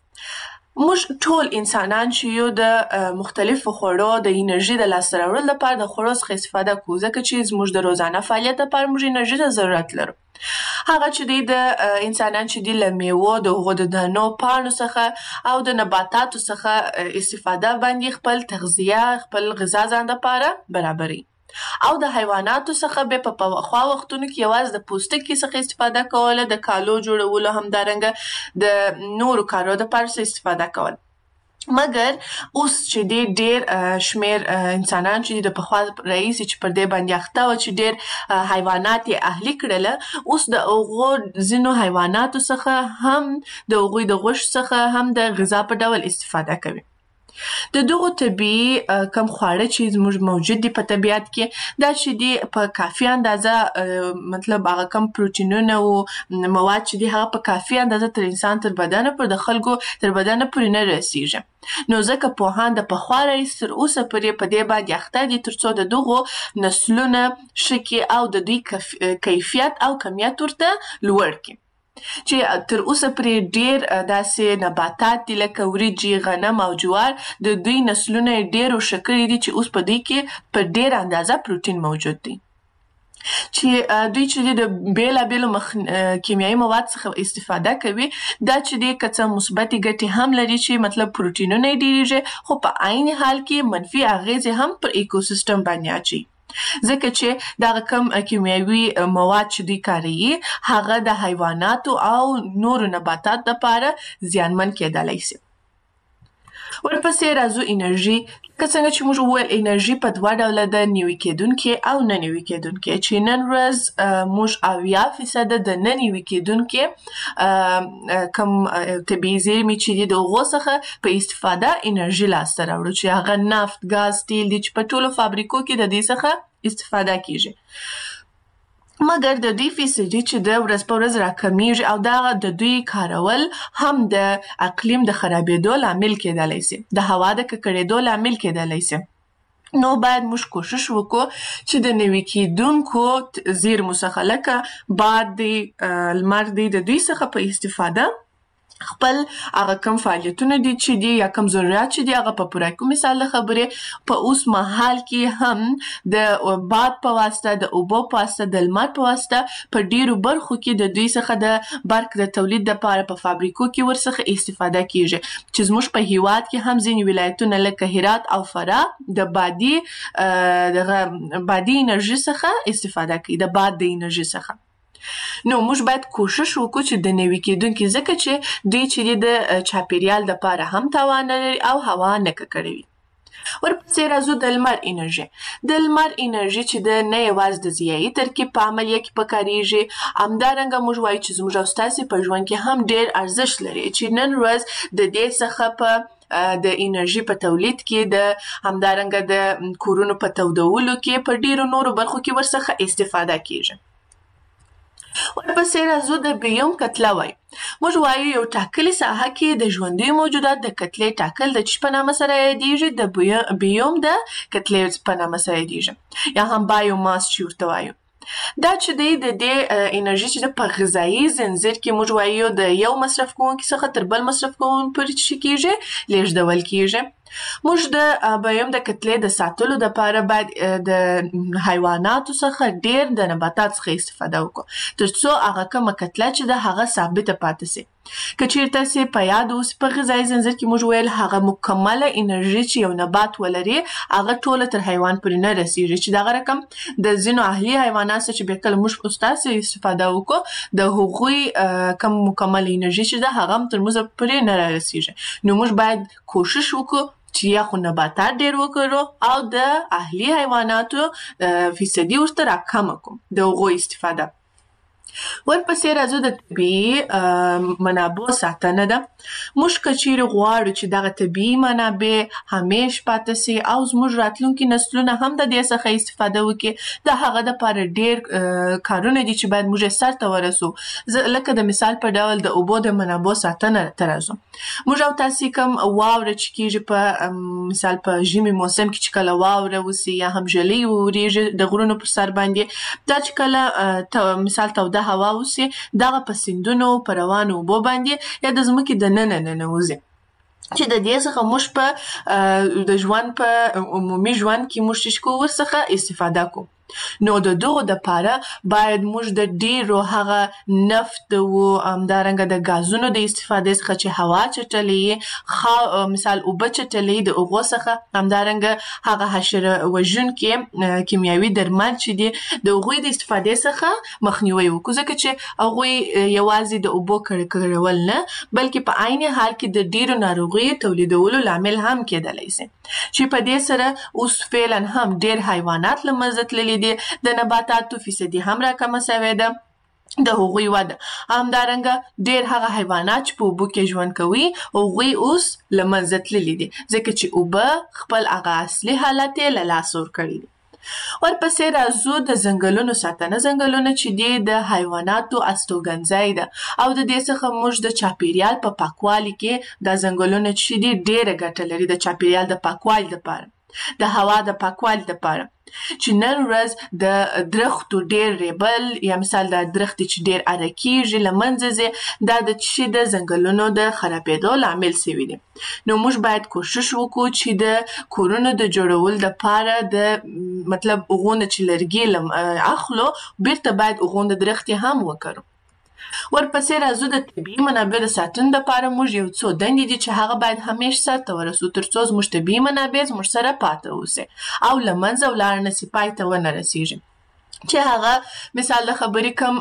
موږ ټول انسانان چې یو د مختلفو خوړو د انرژي د لاسته راوړلو لپاره د خوړو څخه استفاده کوو، ځکه چې زموږ د روزانه فعالیت لپاره موږ انرژي ته ضرورت لرو. هغه چې دی د انسانان چې دی له میوو، د هغو د دانو، پاڼو څخه او د نباتاتو څخه استفاده باندې خپل تغذیه، خپل غذا ځان دپاره برابروي. او د حیواناتو څخه بیا په پخوا وختونو کې یوازې د پوستکي څخه استفاده کوله، د کالو جوړولو، همدارنګه د نورو کارو دپاره استفاده کول. مګر اوس چې دی ډېر شمیر انسانان چې د پخوا راهیسې چې پر دې باندې اخته وه چې ډېر حیوانات یې اهلي کړله، اوس د هغو ځینو حیواناتو څخه هم د هغوی د غوښې څخه هم د غذا په ډول استفاده کوي. د دغو طبیعي کم خواړه چې زموږ موجود دي په طبیعت کې، دا چې دي په کافي اندازه، مطلب هغه کم پروټینونه او مواد چې دي هغه په کافي اندازه تر انسان تر بدنه پر د خلکو تر بدنه پورې نه رسیږي. نو ځکه پوهان د پخوا راهیسې تر اوسه پورې په دې باندې اخته دي تر څو د دغو نسلونه ښه کړي او د دوی کیفیت او کمیت ورته لوړ کړي. چې تر اوسه پرې ډېر داسې نباتات دي لکه وریجې، غنم او جوار، د دوی نسلونه یې ډېر ښه کړي دي چې اوس په دوی کې په ډېره اندازه پروټین موجود دی. چې دوی چې دی د بېلابېلو کیمیاوي مواد څخه استفاده کوي، دا چې دی که څه مثبتې ګټې هم لري چې مطلب پروټینونه یې ډېرېږي، خو په عین حال کې منفي اغېزې هم پر ایکوسیستم باندې اچوي، ځکه چې دغه کم کیمیاوي مواد چې دوی کاروي هغه د حیواناتو او نورو نباتاتو دپاره زیانمن کېدلی شي. ورپسې راځو انرژي. که څنګه چې موږ وویل انرژي په دوه ډوله ده، نوي کېدونکې او نه نوي کېدونکې، چې نن ورځ موږ 80% د نه نوي کېدونکې کم طبیعي زیرمې چې دي د هغو څخه په استفاده انرژي لاسته راوړو، چې هغه نفت، ګاز، تیل دي چې په ټولو فابریکو کې د دې څخه استفاده کېږي. مګر د دوی فیصدي چې د ورځ په ورځ راکمیږي او دغه د دوی کارول هم د اقلیم د خرابېدو لامل کېدلی شي، د هوا د ککړېدو لامل کېدلی شي. نو باید موږ کوشش وکړو چې د نوي کېدونکو زیرمو څخه لکه باد دی، لمر دی، د دوی څخه په استفاده خپل هغه کم فعالیتونه دي چې دي یا کم ضرورت چې دي هغه په پوره کړو. مثال د خبرې په اوس مهال کې هم د باد په واسطه، د اوبو په واسطه، د لمر په واسطه په ډیرو برخو کې د دوی څخه د برق د تولید لپاره په فابریکو کې ورڅخه استفاده کیږي، چې زموږ په هیواد کې هم ځینې ولایتونه لکه هرات او فراه د بادي انرژي څخه استفاده کوي، د باد د انرژي څخه. نو موږ باید کوشش وکړو چې د نوي کېدونکي، ځکه چې دوی چې د چاپیریال دپاره هم تاوان نه لري او هوا نه ککړوي. ورپسې راځو د لمر انرژي. د لمر انرژي چې د نه یوازې د ضیایي ترکیب په عملیه کې پکارېږي، همدارنګه موږ وایو چې زموږ او ستاسې په ژوند کې هم ډېر ارزښت لري چې نن ورځ د دې څخه په د انرژي په تولید کې د همدارنګه د کورونو په تودولو کې په ډیرو نورو برخو کې ورڅخه استفاده کیږي. ورپسې راځو د بیوم کتله وایو. موږ وایو یو ټاکلې ساحه کې د ژوندیو موجودات د کتلې ټاکل د چی په نامه سره یادیږي؟ د بیوم د کتلې په نامه سره یادیږي، یا هم بایوماس چې ورته وایو. دا چې دی د دې انرژي چې په غذایي زنځیر کې موږ وایو د یو مصرف کوونکي څخه تر بل مصرف کوونکي پورې چې کیږي لیږدول کیږي. موږ د بیوم د کتلې د ساتلو لپاره باید د حیواناتو څخه ډیر د نباتات څخه استفاده وکړو ترڅو هغه کومه کتله چې د هغه ثابته پاتې شي. که چیرته سي په یاد اوس په غذایي زنځیر کې موږ ویل هغه مکمله انرژي چې یو نبات ولري هغه ټوله تر حیوان پورې نه رسیږي، چې دغه رقم د ځینو اهلي حیوانات چې به کله موږ استاسې استفاده وکړو د هغوی کم مکمله انرژي چې ده هغه تر موږ پورې نه رسیږي. نو موږ باید کوشش وکړو چې یا خو نباتات ډیر وکړو او د اهلي حیواناتو فیصدي ورته راکم کړو د هغوی استفاده. ورپسې راځو د طبیعي منابعو ساتنه ده. موږ که چیرې غواړو چې دغه طبیعي منابع همیش پاتې سي او زموږ راتلونکي نسلونه هم د دې څخه استفاده وکړي، د هغه دپاره ډېر کارونه دي چې باید موږ یې سرته ورسو. لکه د مثال په ډول د اوبو د منابعو ساتنه ته راځو. موږ او تاسې کوم واوره چې کېږي په مثال په ژمي موسم کې چې کله واوره وسي یا هم ژلۍ وورېږي د غرونو پر سر باندې، دا چې کله مثال توده هوا وسي دغه په سیندونو په روانو اوبو باندې یا د ځمکې د ننه ننوځي، چې د دې څخه موږ په د ژوند په عمومي ژوند کې موږ چې کوو ورڅخه استفاده کوو. نو د دغو دپاره باید موږ د ډیرو هغه نفت او همدارنګه د غازونو د استفادې څخه چې هوا چټلې مثال اوبه چټلې د هغو څخه همدارنګه هغه حشره وژونکي کیمیاوي درمل چې دي د هغوی د استفادې څخه مخنیوی وکړو، ځکه چې هغوی یوازې د اوبو کړول نه بلکې په عین حال کې د ډیرو ناروغیو تولیدولو لامل هم کېدلی شي، چې په دې سره اوس فعلا هم ډیر حیوانات له منځه تللي دي، د نباتاتو فیصدي هم راکمه شوې ده د هغوی وده. همدارنګه ډیر هغه حیوانات چې په اوبو کې ژوند کوي هغوی اوس له منځه تللي دي، ځکه چې اوبه خپل هغه اصلي حالت یې له لاسه ورکړی دي. ورپسې راځو د ځنګلونو ساتنه. ځنګلونه چې دي د حیواناتو استوګنځای ده او د دې څخه موږ د چاپیریال په پاکوالي کې دا ځنګلونه چې دي ډیره ګټه لري د چاپیریال د پاکوالي لپاره، د هوا د پاکوالي لپاره. چې نن ورځ د درختو ډیر ریبل یا مثال د درختې چې ډیر اره کیږي له منځه ځي، دا د چې د ځنګلونو د خرابېدو لامل شوي دي. نو موږ باید کوشش وکړو چې د کورونو د جوړولو دپاره د مطلب هغونه چې لرګي اخلو بیرته باید هغونه درختې هم وکړو. ورپسې راځو د طبیعي منابع د ساتنې لپاره موږ یو څو دندې دي چې هغه باید همیش سرته ورسو ترڅو زموږ طبیعي منابع زموږ سره پاتې اوسي او له منځه ولاړ نه سي، پای ته ونه رسیږي. چې هغه مثال د خبرې کم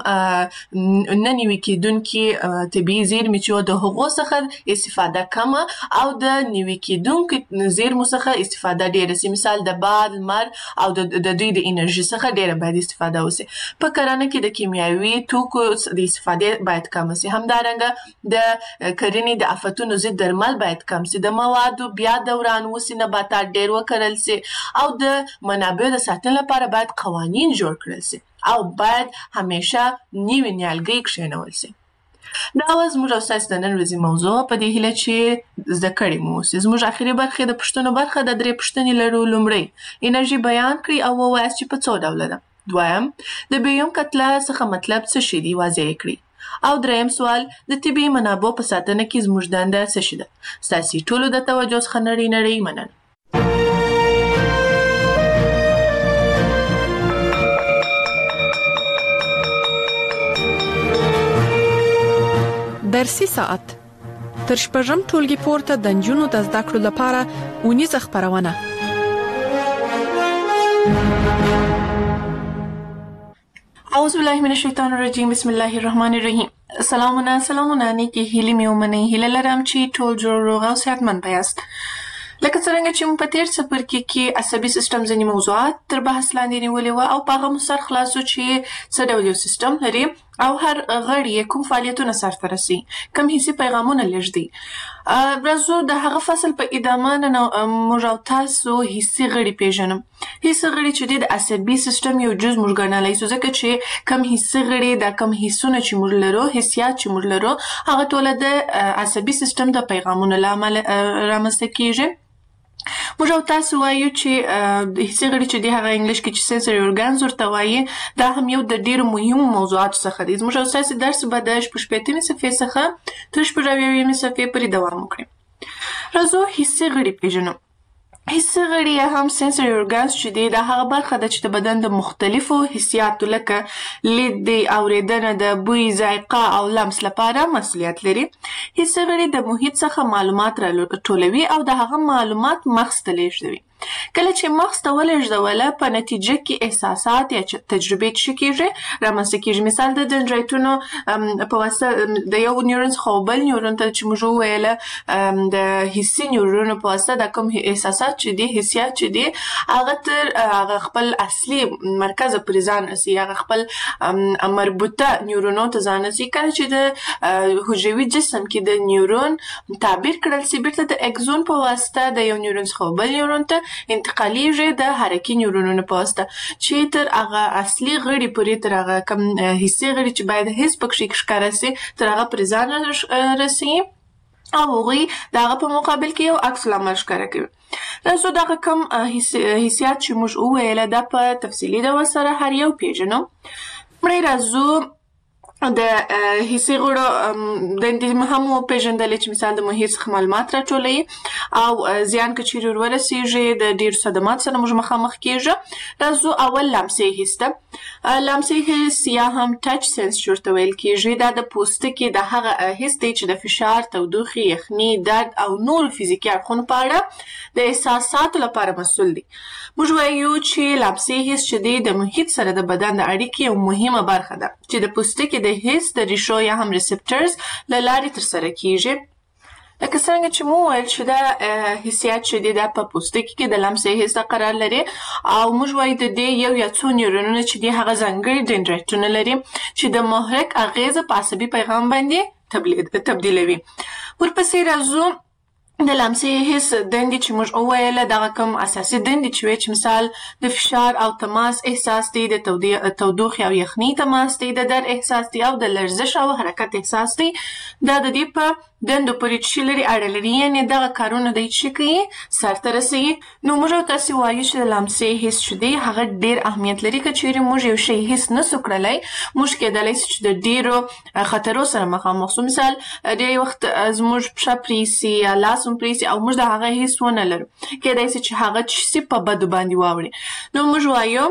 نه نیوي کېدونکي طبیعي زیرمې چې د هغو څخه استفاده کمه او د نیوي کېدونکو زیرمو څخه استفاده ډېره سي، مثال د باد، لمر او د دوی د انرژي څخه ډېره باید استفاده وسي. په کرنه کې د کیمیاوي توکو د استفادې باید کم سي. همدارنګه د کرنې د آفتونو ضد درمل باید کم سي، د موادو بیا دوران وسي، نباتات ډېر وکرل سي او د منابعو د ساتنې لپاره باید قوانین جوړ کړل سي او باید همیشه نوي نیالګي کښېنول سي. دا زموږ او ستاسې د نن ورځې موضوع په دې هیله چې زده کړې مو اوسي. زموږ اخري برخه د پوښتنو برخه د 3 پوښتنې لرو. لومړی انرژي بیان کړئ او ووایاست چې په څو ډوله ده. دویم د بیوم کتله څخه مطلب څه شي دي واضح کړئ. او دریم سوال د طبیعي منابعو په ساتنه کې زموږ دنده څه شي ده. ستاسې ټولو د توجه څخه نړۍ مننه. درسي ساعت تر شپږم ټولګي پورته د نجونو د زده کړو لپاره اونیزه خبرونه. اعوذ بالله من الشیطان الرجیم. بسم الله الرحمن الرحیم. سلامونه نیکی هیلې مې ومنئ. هیله لرم چې ټول جوړ روغ او صحتمند یاست. لکه څرنګه چې موږ په تېر څپرکي کې عصبي سیستم ځینې موضوعات تر بحث لاندې نیولي وو او په هغه مو سر خلاصو چې څه ډول یو سیستم لري او هر غړی یې کوم فعالیتونه سرته رسي، کوم حسي پیغامونه لېږدي. راځو د هغه فصل په ادامه نن موږ او تاسو حسي غړي پیژنو. حسي غړي چې د عصبي سیستم یو جز موږ ګڼلی سو، ځکه چې کوم حسي غړي دا کوم حسونه چې موږ لرو، حسیات چې موږ لرو، هغه ټوله د عصبي سیستم د پیغامونو له امله رامنځته کیږي. موږ او تاسو وایو چې د حسي غړي چې دی هغه انګلیش کې چې سنسوري اورګانز ورته وایي، دا هم یو د ډېرو مهمو موضوعاتو څخه دی. زموږ او ستاسې درس به د 18مې صفحې څخه تر 18مې صفحې پورې دوام وکړي. راځو حسي غړي پیژنو. حسي غړي یا هم سنسوري اورګانز چې دی دا هغه برخه ده چې د بدن د مختلفو حسیاتو لکه لید دی، اورېدنه ده، بوی، ذایقه او لمس لپاره مسؤلیت لري. حسي غړي د محیط څخه معلومات راټولوي او د هغه معلومات مغز ته لیږدوي. کله چې مغز ته ولېږدوله په نتیجه کې احساسات یا تجربې څه کیږي رامنځته کیږي. مثال د دندرایتونو په واسطه د یو نیورون څخه بل نیورون ته چې موږ وویله د حسي نیورونو په واسطه د کوم احساسات چې دي، حسیات چې دي، هغه تر هغه خپل اصلي مرکز پورې ځان رسي، هغه خپل مربوطه نیورونو ته ځان رسي. کله چې د حجروي جسم کې د نیورون تعبیر کړل سي، بیرته د اکزون په واسطه د یو نیورون څخه بل نیورون ته انتقالیږي د حرکي نیورونونو په واسطه، چې تر هغه اصلي غړي پورې، تر هغه کوم حسي غړي چې باید حس پکې ښکاره سي، تر هغه پورې ځان رسي او هغوی د هغه په مقابل کې یو عکس العمل ښکاره کوي. راځو دغه کوم حسیات چې موږ وویله دا په تفصیلي ډول سره هر یو پیژنو. مړی راځو د حسي غړو دندې هم وپېژندلې چې مثال د محیط څخه معلومات راټولوي او زیان که چیرې ورورسېږي د ډېرو صدماتو سره موږ مخامخ کېږو. راځو اول لمسي حس ته. لمسي حس یا هم ټچ سنس چې ورته ویل کېږي، دا د پوستکي د هغه حس دی چې د فشار، تودوخې، یخني، درد او نورو فزیکي اړخونو په اړه د احساساتو لپاره مسؤل دی. موږ وایو چې لمسي حس چې دی د محیط سره د بدن د اړیکې یو مهمه برخه ده چې د پوستکي د حس د ریشو یا هم ریسپټرز له لارې ترسره کیږي. لکه څرنګه چې مو ویل چې دا حسیات چې دی دا په پوستکي کې د لمسي حس قرار لري او موږ وایو د دې یو یا څو نیورونونه چې دی هغه ځانګړي دندرایتونه لري چې د محرک اغیزه په عصبي پیغام باندې تبدیلوي. ورپسې راځو د لمسي حس دندې چې موږ وویله، دغه کوم اساسي دندې چې وي چې مثال د فشار او تماس احساس دی، د تودوخې او یخني تماس دی، د درد احساس دی او د لرزش او حرکت احساس دی. دا د دې په دندو پورې چې لري اړه لري، یعنې دغه کارونه دی چې کوي سرته رسوي. نو موږ او تاسې وایو چې د لمسي حس چې دی هغه ډېر اهمیت لري. که چیرې موږ یو شی حس نسو کړلی، موږ کېدلی سي چې د ډېرو خطرو سره مخامخ سو. مثال ډېری وخت زموږ پښه پرېسي یا لاس هم پرېسي او موږ د هغه حس ونه لرو، کېدای سي چې هغه څه سي په بدو باندې واوړي. نو موږ وایو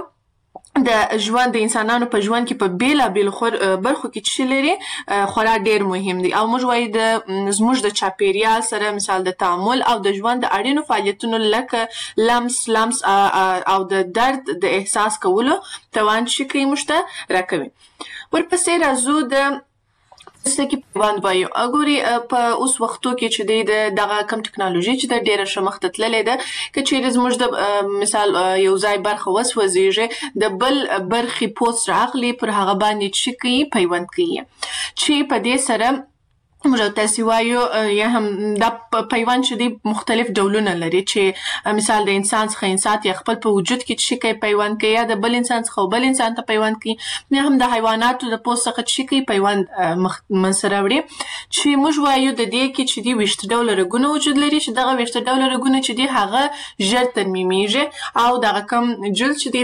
د ژوند د انسانانو په ژوند کې په بیلابیلو برخو کې چې لري خورا ډېر مهم دی او موږ وایو د زموږ د چاپیریال سره مثال د تعامل او د ژوند د اړینو فعالیتونو لکه لمس او د درد د احساس کولو توان چې کوي موږ ته راکوي. ورپسې راځو د پوستکي پیوند وایو. ګوري په اوس وختو کې چې دی دغه کم ټکنالوژي چې د ډېره ښه مخته تللې ده، که چیرې زموږ د مثال یو ځای برخه وسوځېږي، د بل برخې پوست رااخلي، پر هغه باندې چې کوي پیوند کوي، چې په دې سره موږ او تاسې وایو یا هم دا پیوند چې دی مختلف ډولونه لري، چې مثال د انسان څخه انسان یا خپل په وجود کې چې کوي پیوند کوي، یا د بل انسان څخه بل انسان ته پیوند کوي، یا هم د حیواناتو د پوست څخه چې کوي پیوند منځته راوړي. چې موږ وایو د دې کې چې دی 20 ډوله رګونه وجود لري، چې دغه 20 ډوله رګونه چې دی هغه ژر ترمیمیږي او دغه کم جلد چې دی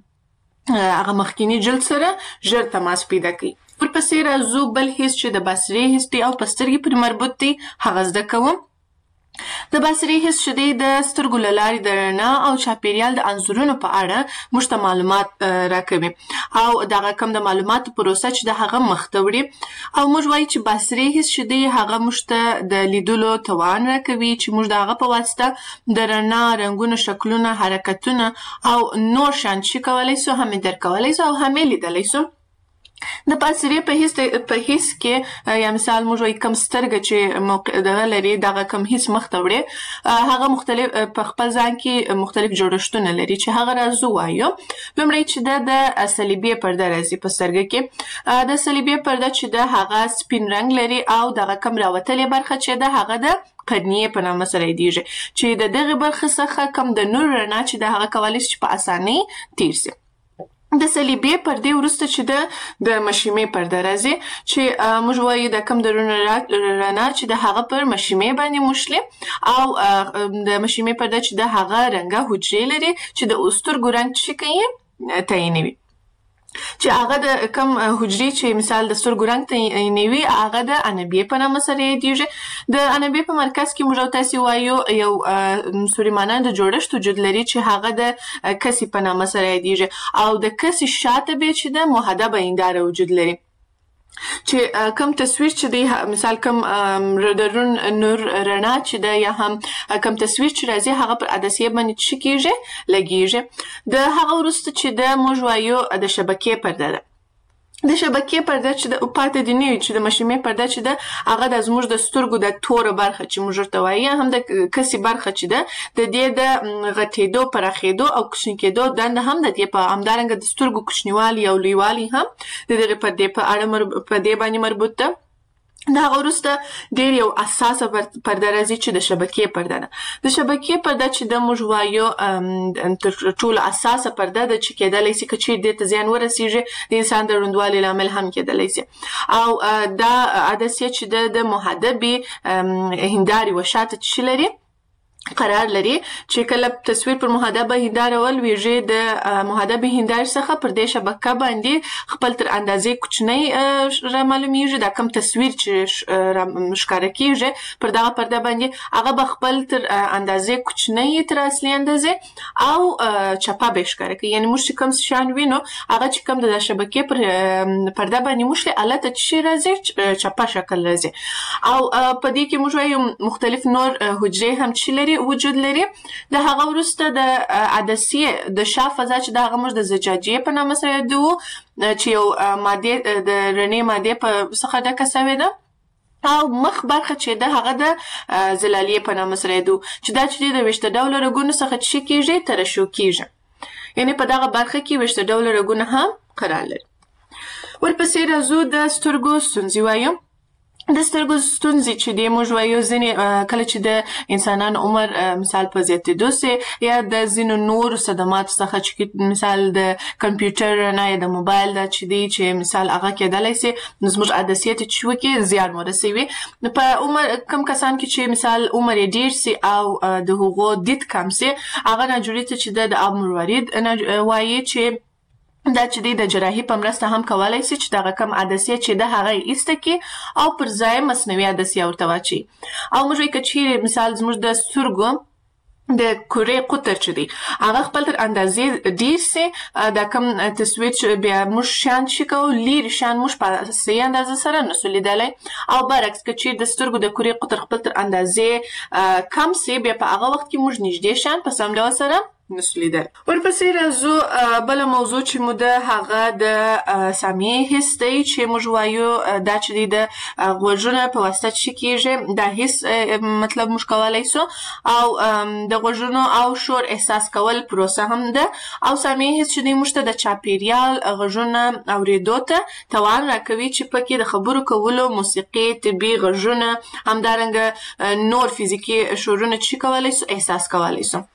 د هغه مخکینی جلد سره ژر تماس پیدا کوي. ورپسې راځو بل حس چې د بصري حس دی او په سترګې پورې مربوط دی، هغه زده کوم. د بصري حس چې دی د سترګو له لارې د رڼا او چاپیریال د انځورونو په اړه موږ ته معلومات راکوي او دغه کوم د معلوماتو پروسه چې د هغه مخته وړي. او موږ وایو چې بصري حس چې دی هغه موږ ته د لیدلو توان راکوي، چې موږ د هغه په واسطه د رڼا، رنګونو، شکلونه، حرکتونه او نور شیان چې کولی سو هم درک کولی سو او هم لیدلی سو. د پاسریه په هیڅ کې یا مثال موږ وایي کم سترګه چې دغه لري دغه کم هیڅ مخ ته وړي هغه مختلف په خپل ځان کې مختلف جوړښتونه لري چې هغه راځو وایو. لومړی چې د صلیبیه پرده راځي په سترګه کې. د صلیبیه پرده چې د هغه سپین رنګ لري او دغه کم راوتلې برخه چې د هغه د قرنیه په نامه سره یادیږي چې د دغه برخه څخه کم د نور رڼا چې د هغه کولی شي په اسانۍ تیر شي. د صلیبیه پردې وروسته چې د مشیمې پرده راځي چې موږ وایو د کم د رڼا چې د هغه پر مشیمې باندې موشلي او د مشیمې پرده چې د هغه رنګه حجرې لري چې د سترګو رنګ چې کوي تعینوي چې هغه د کم حجرې چې مثال د سترګو رنګ تعینوي هغه د عنبیې په نامه سره یادیږي. د عنبیې په مرکز کې موږ تاسې وایو یو سوریمانه د جوړښت وجود لري چې هغه د کسي په نامه سره یادیږي او د کسي شاته به چې د محدبه هنداره وجود لري چې کم تصویر چې دی مثال کم د نور رڼا چې دی یا هم کم تصویر چې راځي هغه پر عدسیه باندې څه کیږي لګیږي. د هغه وروسته چې د موږ وایو د شبکې پرده ده. د شبکې پرده چې د پاتې دی نه چې د مشیمې پرده چې ده هغه د زموږ د سترګو د توره برخه چې موږ ورته وایو هم د کسي برخه چې ده د دې د غټېدو پراخېدو او کوچني کېدو دنده هم د دې په همدارنګه د سترګو کوچنیوالي او لویوالي هم د دغې پردې په اړه په دې باندې مربوط ده. د هغه وروسته ډېر یو اساسه پرده راځي چې د شبکې پرده ده. د شبکې پرده چې د موږ وایو تر ټولو اساسه پرده ده چې کېدلی شي که چیرې دې ته زیان ورسیږي د انسان د ړندوالي لامل هم کېدلی شي. او دا عدسیه چې د محدبې هندارې وشاته چې لري قرار لري چې کله تصویر پر محدبه هنداره ولویږي د محدبه هندارې څخه پر دې شبکه باندې خپل تر اندازې کوچنی را معلومیږي دا کم تصویر چې ښکاره کیږي پر دغه پرده باندې هغه به خپل تر اندازې کوچنی تر اصلي اندازې او چپه به ښکاره کوي. یعنې موږ چې کوم شیان وینو هغه چې کوم د شبکې پر پرده باندې موشلي هلته چې راځي چپه شکل راځي. او په دې کې موږ وایو مختلف نور حجرې هم چې لري وجود لري. د هغه وروسته د عدسیې د شا فضا چې د هغه موږ د زجاجیې په نامه سره یادوو چې یو مادې د رڼې مادې په څخه ډکه سوې ده او مخ برخه چې ده هغه د زلالیې په نامه سره یادوو چې دا چې د ویشته ډوله رګونو څخه څه کیږي ترشح کیږي. یعنې په دغه برخه کې ویشته ډوله رګونه هم قرار لري. ورپسې راځو د سترګو ستونزې وایو. د سترګو ستونزې چې دی موږ وایو ځینې کله چې د انسانانو عمر مثال په زیاتېدو سي یا د ځینو نورو صدماتو څخه چې مثال د کمپیوټر رڼا یا د موبایل دا چې دی چې مثال هغه کېدلی سي نو زموږ عدسیې ته چې وکړي زیان ورسوي. په عمر کم کسان کې چې مثال عمر یې ډېر سي او د هغو دید کم سي هغه ناجوړي ته چې د آب مروارید وایي چې دا چې دی د جراحي په مرسته هم کولای شي چې دغه کم عدسیه چې د هغه یې ایسته کړي او پر ځای مصنوعي عدسیه ورته واچوي. او موږ وایو که چیرې مثال زموږ د سترګو د کورې قطر چې دی هغه خپل تر اندازې ډېر سي دا کم تصویر چې بیا موږ شیان چې کوو لیرې شیان موږ په صحیح اندازه سره نسو لیدلی او برعکس که چیرې د سترګو د کورې قطر خپل تر اندازې کم سي بیا په هغه وخت کې موږ نږدې شیان په سم ډول سره نسو لیدل. ورپسې راځو بله موضوع چې مو د هغه د سامیې حس دی چې موږ وایو دا چې دی د غوږونه په واسطه چې کیږي دا حس مطلب موږ کولی سو او د غوږونو او شور احساس کول پروسه هم ده او سامیې حس چې دی موږ ته د چاپیریال غږونه اورېدو ته توان راکوي چې پکې د خبرو کولو موسیقي طبي غږونه همدارنګه نور فزیکي شورونه چې کولی سو احساس کولی سو.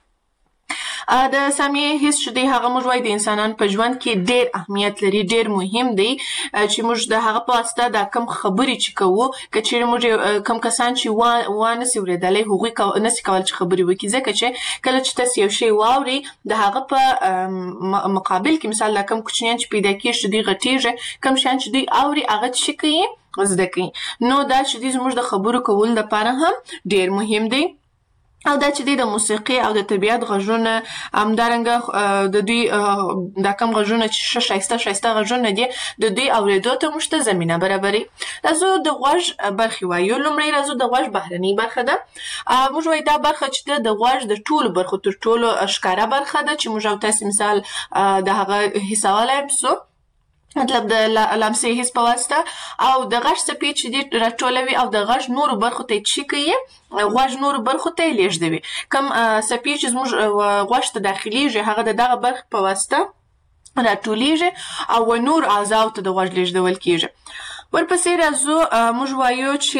د سامیې حس چې دی هغه موږ وایو د انسانانو په ژوند کې ډېر اهمیت لري ډېر مهم دی چې موږ د هغه په واسطه دا کم خبرې چې کوو که چیرې موږ کم کسان چې وانسي اورېدلی هغوی نسي کولی چې خبرې وکړي ځکه چې کله چې تاسې یو شی واورئ د هغه په مقابل کې مثال دا کم کوچنیان چې پیدا کېږي چې دوی غټېږي کم شیان چې دوی اوري هغه څه کوي زده کوي. نو دا چې دی زموږ د خبرو کولو لپاره هم ډېر مهم دی او دا چې دی د موسیقي او د طبیعت غږونه همدارنګه د دوی دا کم غږونه چې ښایسته غږونه دي د دوی اورېدو ته موږ ته زمینه برابروي. راځو د غوږ برخې وایو. لومړی راځو د غوږ بهرنۍ برخه ده. موږ وایو دا برخه چې د غوږ د ټولو برخو تر ټولو ښکاره برخه ده چې موږ او تاسې مثال د هغه حسولای سو مطلب د لمسې حس په واسطه او د غږ څپې چې دي راټولوي او د غږ نورو برخو ته چی کوي غوږ نورو برخو ته لیږدوي کوم څپې چې زموږ غوږ ته داخليږي هغه د دغه برخې په واسطه راټولیږي او نور اعضاء ته د غوږ لیږدول کیږي ورپسې راځو موږ وایو چې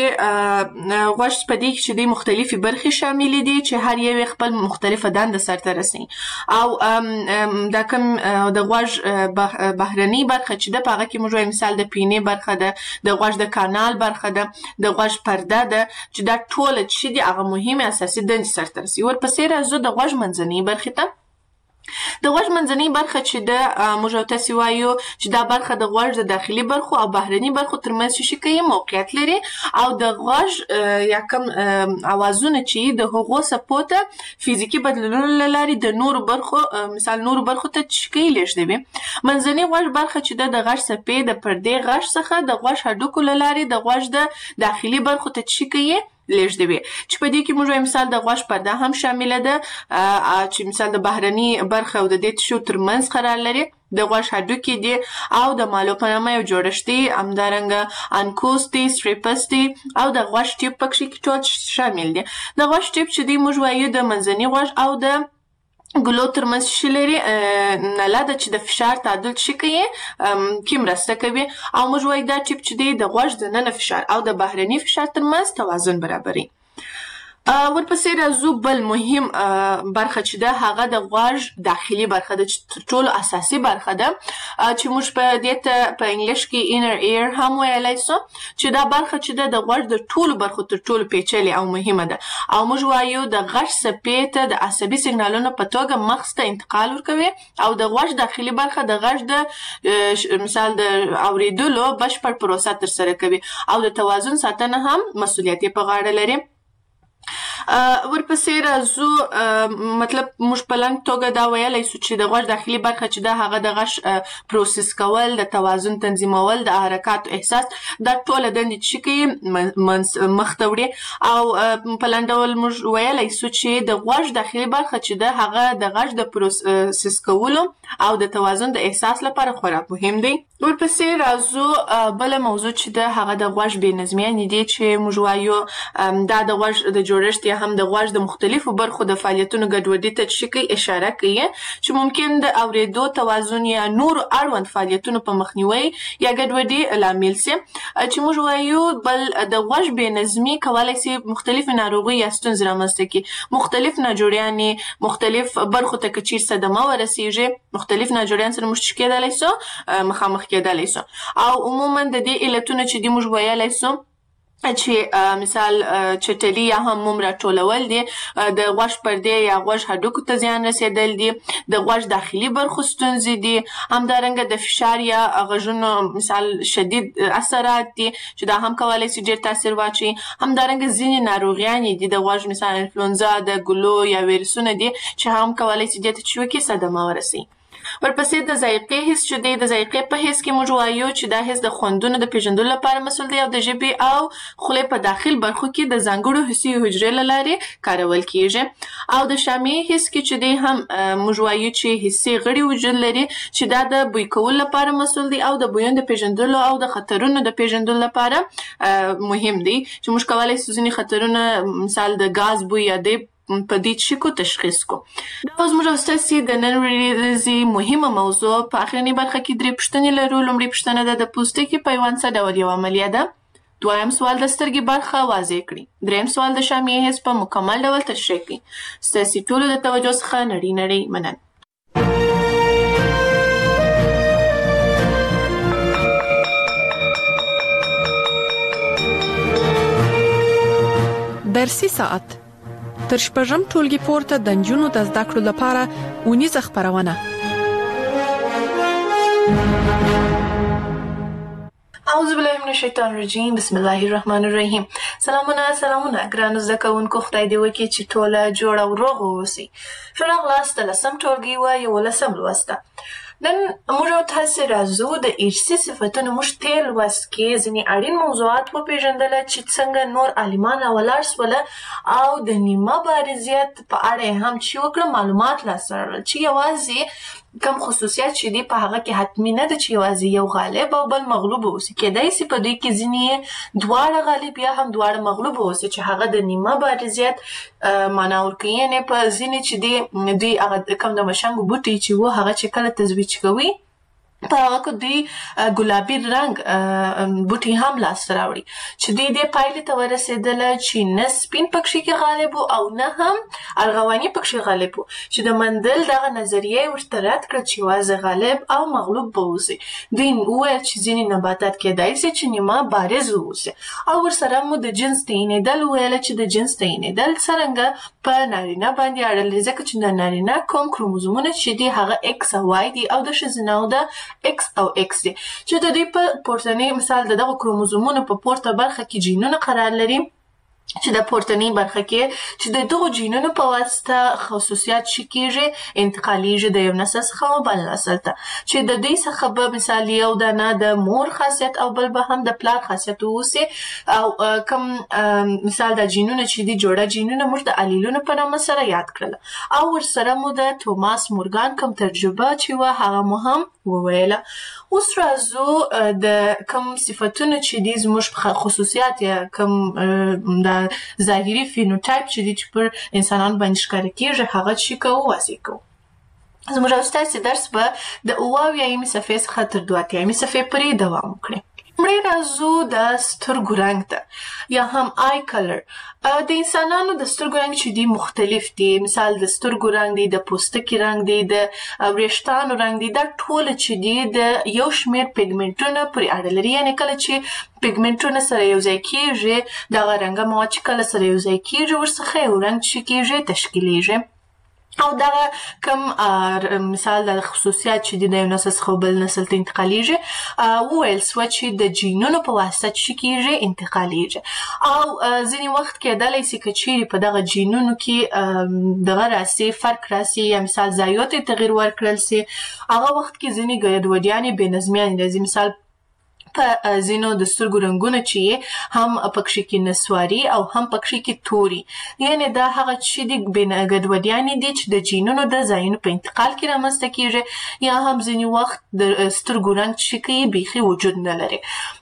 غوږ په دې کې چې د مختلفي برخې شامل دي چې هر یو خپل مختلفه دنده سرته رسي او دا کوم د غوږ بهرني برخه چې د پاغه کې موږ مثال د پینې برخه ده د غوږ د کانال برخه ده د غوږ پرده ده چې دا ټول چې دي هغه مهمه اساسي دنده سرته رسي ورپسې راځو د غوږ منځنۍ برخه ته د غوږ منځنۍ برخه چې د موږ تاسو وایو چې دا برخه د غوږ د داخلي برخو او بهرني برخو ترمنځ شي کوي موقعیت لري او د غوږ یا کوم اوازونه چې د هغو سپوته فزیکی بدلونونو لري د نورو برخو مثال نورو برخو ته چکی لیږدوي منځنۍ غوږ برخه چې د غوږ سپې د پردې غوږ څخه د غوږ هډوکو لري د غوږ د داخلي برخو ته چکی لیږدوي چې په دې کې موږ مثال د غوږ پرده هم شامل ده چې مثال د بهرني برخه او د دې تشو ترمنځ قرار لري د غوږ هډوکي دي او د مالو په نامه یو جوړښت دي همدارنګه انکوس دي ستریپس دي او د غوږ ټیپ پکې ټول شامل دي د غوږ ټیپ چې دی موږ وایو د منځني غوږ او د ګلو ترمنځ شي لري نله ده چې د فشار تعادل شي کوي کې مرسته کوي او موږ وایو دا ټیپ چې دی د غوږ د ننه فشار او د بهرني فشار ترمنځ توازن برابري ورپسې راځو بل مهم برخه چې ده هغه د غوږ داخلي برخه ده چې ټول اساسي برخه ده چې موږ په دې ته په انګلیش کې inner ear هم ویلای شو چې دا برخه چې ده د غوږ د ټولو برخو تر ټولو پیچلې او مهمه ده او موږ وایو د غږ څپې ته د عصبي سیګنالونو په توګه مغز ته انتقال ورکوي او د غوږ داخلي برخه د غږ د مثال د اوریدلو بشپړ پروسه تر سره کوي او د توازن ساتنه هم مسؤلیت په غاړه لري ورپسې راځو مطلب موږ په لنډ توګه دا ویلای شو چې د غوږ داخلي برخه چې دا هغه د غږ پروسس کول د توازن تنظیمول د حرکات احساس دا ټول دندې چې کوي مخته وړي او په لنډ ډول موږ ویلای شو چې د غوږ داخلي برخه چې دا هغه د غږ د پروسس کولو او د توازن د احساس لپاره خورا مهم دی ورپسې راځو بل موضوع چې دا هغه د غوږ بې نظمي دي چې موږ وایو دا د غوږ د جوړښت هم د غوږ د مختلفو برخو د فعالیتونو ګډوډۍ ته شکی اشاره کوي چې ممکن د اوریدو توازن یا نور اړوند فعالیتونو په مخنیوي یا ګډوډۍ لامل شي چې موږ وایو بل د غوږ بې نظمي کولای شي مختلف ناروغي یا ستونزې رامنځته کړي مختلف ناجوړیانې مختلف برخو ته کچیر صدمه ورسیږي مختلف ناجوړیان سره مشت کېدلی شو مخامخ کېدلی شو او عموما د دې علتونه چې موږ ویلای شو چې مثال چټلي یا هم موم راټولول دي د غوږ پردې یا غوږ هډوکو ته زیان رسیدل دي د غوږ داخلي برخو ستونزې دي همدارنګه د فشار یا غږونو مثال شدید اثرات دي چې دا هم کولای شي ډېر تاثیر واچوي همدارنګه ځینې ناروغیانې دي د غوږ مثال انفلونزا د ګلو یا ویروسونه دي چې هم کولای شي دې ته چوکي صدمه ورسي ورپسې د ذایقې حس چې دی د ذایقې په حس کې موږ وایو چې دا حس د خوندونو د پیژندلو لپاره مسؤل دی او د ژبې او خولې په داخل برخو کې د ځانګړو حسي حجرې له لارې کارول کیږي او د شامعي حس کې چې دی هم موږ وایو چې حسي غړي وجود لري چې دا د بوی کولو لپاره مسؤل دی او د بویونو د پیژندلو او د خطرونو د پیژندلو لپاره مهم دی چې موږ کولای شو ځینې خطرونه مثال د غاز بوی یا د په دې شکو تشخیص کو دا اوس موږ ستاسو د نن ورځې مهمه موضوع په اخرنی برخه کې درې پوښتنې لرو لومړی پوښتنه ده د پوستکي پیوند څه ډول یو عملیه ده دویم سوال د سترګې برخه واضح کړئ دریم سوال د شامعي حس په مکمل ډول تشریح کړئ ستاسو ټولو د توجه څخه نړۍ مننه درسي ساعت تر شپږم ټولګي پورته د نجونو د زده کړو لپاره اونیزه خبرونه اعوذ بالله من الشیطان الرجیم بسم الله الرحمن الرحیم سلامونه ګرانو زده کوونکو خدای دې وکړي چې ټوله جوړ او روغ اوسئ ښه راغلاست لسم ټولګي وایي ولسم لوسته نن موږ تاسو راځو د ارثي صفتونو موږ تل واسکې ځینې اړین موضوعات وپېژندل چې څنګه نور عالمان راولاړ سول او د نیمه بارزیت په اړه هم چې وکړه معلومات لاسره چې یوازې کوم خصوصیات چې دي په هغه کې حتمي نه ده چې یوازې یو غالب او بل مغلوب اوسي. کېدای سي په دوی کې ځینې دواړه غالب یا هم دواړه مغلوب اوسي چې هغه د نیمه بارزیت معنا ورکوي. یعنې په ځینې چې دي دوی هغه کوم د مشنګو بوټي چې و هغه چې کله تزویج کوي په هغه کې دوی ګلابي رنګ بوټي هم لاسته راوړي چې دوی دې پایلې ته ورسېدله چې نه سپین پکښې کې غالب او نه هم ارغواني پکښې غالب و چې د مندل دغه نظریه ورته رد کړه چې یوازې غالب او مغلوب به اوسي. دوی وویل چې ځینې نباتات کېدای سي چې نیمه بارز واوسي او ورسره مو د جنس تعینېدل وویله چې د جنس تعینېدل څرنګه په نارینه باندې اړه لري ځکه چې د نارینه کوم کروموزومونه چې دي هغه ایکس او واي دي او د ښځینهو د X او X دي چې د دوی په پورتني مثال دغه کروموزومونو په پورته برخه کې جینونه قرار لري چې د پورتني برخه کې چې د دغو جینونو په واسطه خصوصیات شي کېږي انتقالیږي د یو نسل څخه بل نسل ته چې د دوی څخه به مثال یو دانه د مور خاصیت او بل به هم د پلار خاصیت واوسي او کوم مثال د جینونو چې دي جوړه جینونه موږ د الیلونو په نامه سره یاد کړل او ورسره مو د توماس مورګان کوم تجربه چې وه هغه مو هم وویله. اوس راځو د کوم صفتونه چې دي زموږ خصوصیات یا کوم د ظاهري فینوټایپ چې دي چې پر انسانانو باندې ښکاره کېږي هغه چې کوو واضح کوو. زموږ او ستاسې درس به د اویایمې صفحې څخه تر 82 صفحې پورې دوام وکړي. مړی راځو د سترګو رنګ ته یا هم آی کلر. د انسانانو د سترګو رنګ چې دي مختلف دي. مثال د سترګو رنګ دی، د پوستکي رنګ دی، د وریښتانو رنګ دی. دا ټول چې دي د یو شمېر پیګمنټونه پورې اړه لري. یعنې کله چې پیګمنټونه سره یو ځای کېږي دغه رنګه مواد چې کله سره یو ځای کېږي ورڅخه یو رنګ چې کېږي تشکیلیږي او دغه کوم مثال د خصوصیات چې دي د یو نسل څخه بل نسل ته انتقالیږي وویل سوه چې د جینونو په واسطه چې کېږي انتقالیږي او ځینې وخت کېدلی سي که چیرې په دغه جینونو کې دغه راسي فرق راسي یا مثال ځایو ته تغیر ورکړل سي هغه وخت کې ځینې ګډوډیانې بې نظمیانې راځي. مثال په ځینو د سترګو رنګونه چې هم پکښې کې نسواري او هم پکښې کې توري یعنې دا هغه چې دي ګډوډیانې دي چې د جینونو د ځایونو په انتقال کې رامنځته کېږي یا هم ځینې وخت د سترګو رنګ چې کوي بیخي وجود نه لري.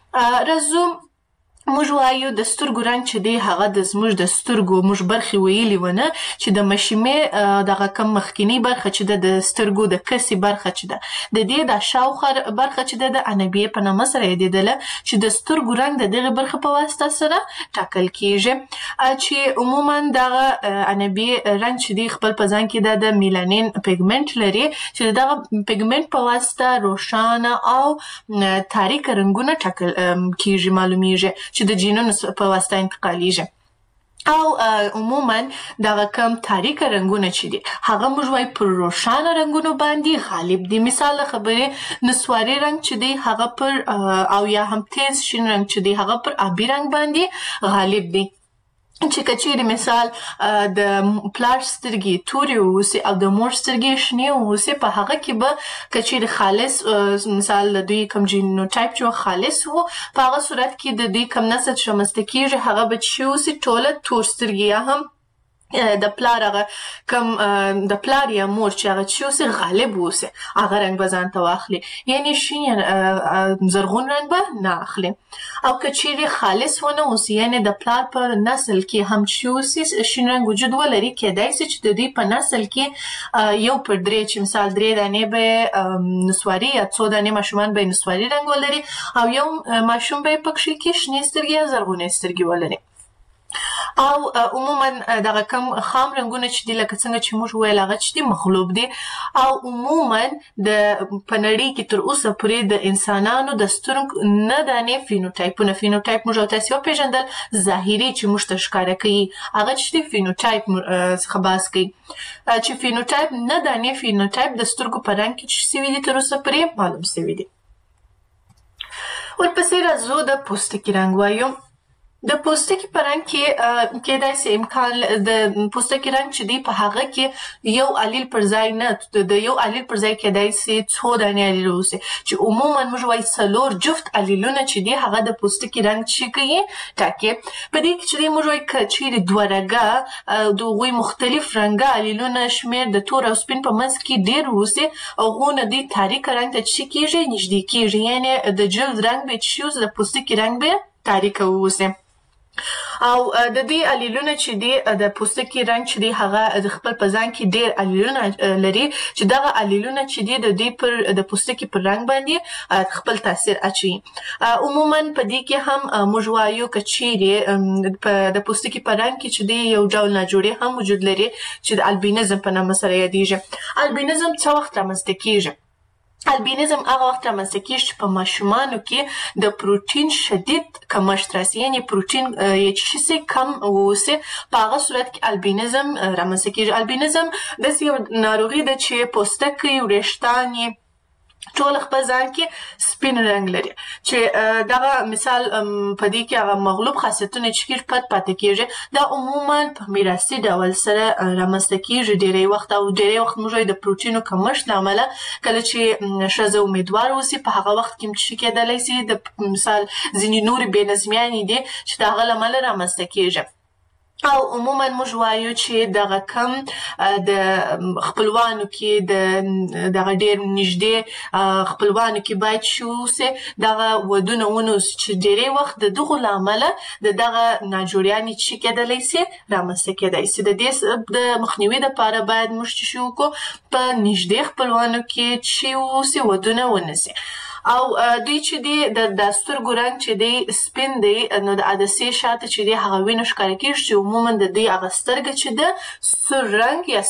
راځو موږ وایو د سترګو رنګ چې دی هغه د زموږ د سترګو موږ برخې ویلي ونه چې د مشیمې دغه کم مخکینی برخه چې ده د سترګو د کسي برخه چې ده د دې د شاوخوا برخه چې ده د عنبیې په نامه سره یادېدله چې د سترګو رنګ د دغې برخې په واسطه سره ټاکل کېږي چې عموما دغه عنبیې رنګ چې دی خپل په ځان کې د میلانین پیګمنټ لري چې دغه پیګمنټ په واسطه روښانه او تاریکه رنګونه ټاکل کېږي معلومیږي چې د جینونو په واسطه انتقالیږي او عموما دغه کم تاریکه رنګونه چې دي هغه موږ وایو پر روښانه رنګونو باندې غالب دي. مثال د خبرې نسواري رنګ چې دی هغه پر او یا هم تیز شین رنګ چې دی هغه پر آبي رنګ باندې غالب دي چې که چیرې مثال د پلار سترګې تورې واوسي او د مور سترګې شنې واوسي په هغه کې به که چیرې خالص مثال د دوی کوم جینوټایپ چې خالص و په هغه صورت کې د دوی کوم نسل چې رامنځته کېږي هغه به چې اوسي ټوله تور سترګې یا هم د پلار هغه کوم د پلار یا مور چې هغه چې اوسي غالب اوسي هغه رنګ به ځان ته واخلي یعنې شین یا زرغون رنګ به نه اخلي او که چیرې خالص ونه اوسي یعنې د پلار په نسل کې هم چې اوسي شین رنګ وجود ولري کېدای سي چې د دوی په نسل کې یو پر درې چې مثال 3 دانې به نسواري یا 2 دانې ماشومان به نسواري رنګ ولري او یو ماشوم به پکښې کې شنې سترګې یا زرغونې سترګې ولري او عموما دغه کم خام رنګونه چې دي لکه څنګه چې موږ ویل هغه چې دي مغلوب دي او عموما په نړۍ کې تر اوسه پورې د انسانانو د سترګو نه دانې فینوټایپونه فینوټایپ موږ او تاسې وپېژندل ظاهري چې موږ ته ښکاره کوي هغه چې دي فینوټایپ څخه بحث کوي چې فینوټایپ نه دانې فینوټایپ د سترګو په رنګ کې چې سوي دي تر اوسه پورې معلوم سوي دي. ورپسې راځو د پوستکي رنګ وایو د پوستکي په رنګ کې کېدای سي امکان د پوستکي رنګ چې دی په هغه کې یو الیل پر ځای نه د یو الیل پر ځای کېدای سي څو دانې الیل اوسي چې عموما موږ وایي 4 جفت الیلونه چې دی هغه د پوستکي رنګ چې کوي ټاکي. په دې کې چې موږ وایي کچېرې دوه رنګه د هغوی مختلف رنګه الیلونه شمېر د تور او سپین په منځ کې ډېر اوسي هغونه دی تاریک رنګ ته چې کېږي نږدې کېږي یعنې د جلد رنګ به چې اوس د پوستکي رنګ به تاریک اوسي. او د دې الیلونه چې دی د پوستکي رنګ چې دی هغه د خپل په ځان کې ډېر الیلونه لري چې دغه الیلونه چې دی د دې پر د پوستکي پر رنګ باندې خپل تاثیر اچوي. عموما په دې کې هم موږ وایو که چیرې د پوستکي په رنګ کې چې دی یو ډول ناجوړي هم وجود لري چې د البینزم په نامه سره یادیږي. البینزم څه وخت رامنځته کیږي؟ البینزم هغه وخت رامنځته کېږي چې په ماشومانو کې د پروټین شدید کمښت راسي یعنې پروټین چې شي کم اوسي په هغه صورت کې البینزم رامنځته کېږي. البینزم داسې یو ناروغي ده چې پوستکی وریښتان یې ټول خپل ځان کې سپین رنګ لري چې دغه مثال په دې کې هغه مغلوب خاصیتونه چې پاتې کېږي دا عموما په میراثي ډول سره رامنځته کېږي ډېری وخت او ډېری وخت موږ وایو د پروټینو کمښت له امله کله چې ښځه امیدوار اوسي په هغه وخت کې څه کېدلی سي د مثال ځینې نورې بې نظمیانې دي چې د هغه له امله رامنځته کېږي. او عموما موږ وایو چې دغه کم د خپلوانو کې دغه ډېر نږدې خپلوانو کې باید شي اوسي دغه ودونه ونوسي چې ډېری وخت د دغو له امله د دغه ناجوړیانې چې کېدلی سي رامنځته کېدی سي. د دې د مخنیوي دپاره باید موږ څه وکړو په نږدې خپلوانو کې چې اوسي ودونه ونسي. او دوی چې دی د سترګو رنګ چې دی سپین دی نو د عدسې شاته چې دی هغه وینه ښکاره کېږي چې عموما د دوی هغه سترګه چې ده سور رنګ یا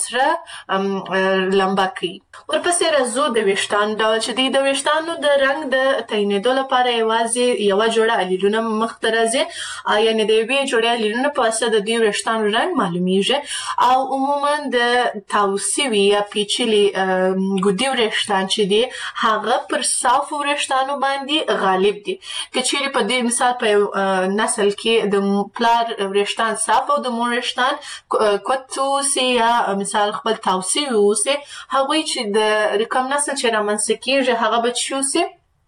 سره لمبه کوي. ورپسې راځو د ویښتانو ډول چې دی د ویښتانو د رنګ د تعینېدو لپاره یوازې یوه جوړه الیلونه مخ ته راځي یعنې د یوې جوړې الیلونه په واسطه د دوی ویښتانو رنګ معلومیږي. او عموما د تاو سوي یا پیچلي ګودي وریښتان چې دی هغه پر صافو وریښتانو باندې غالب دي. که چیرې په دې مثال په یو نسل کې د پلار وریښتان صاف او د مور وریښتان کوت اوسي یا مثال خپل تاو سوي اوسي هغوی چې د کوم نسل چې رامنځته کېږي هغه به چې اوسي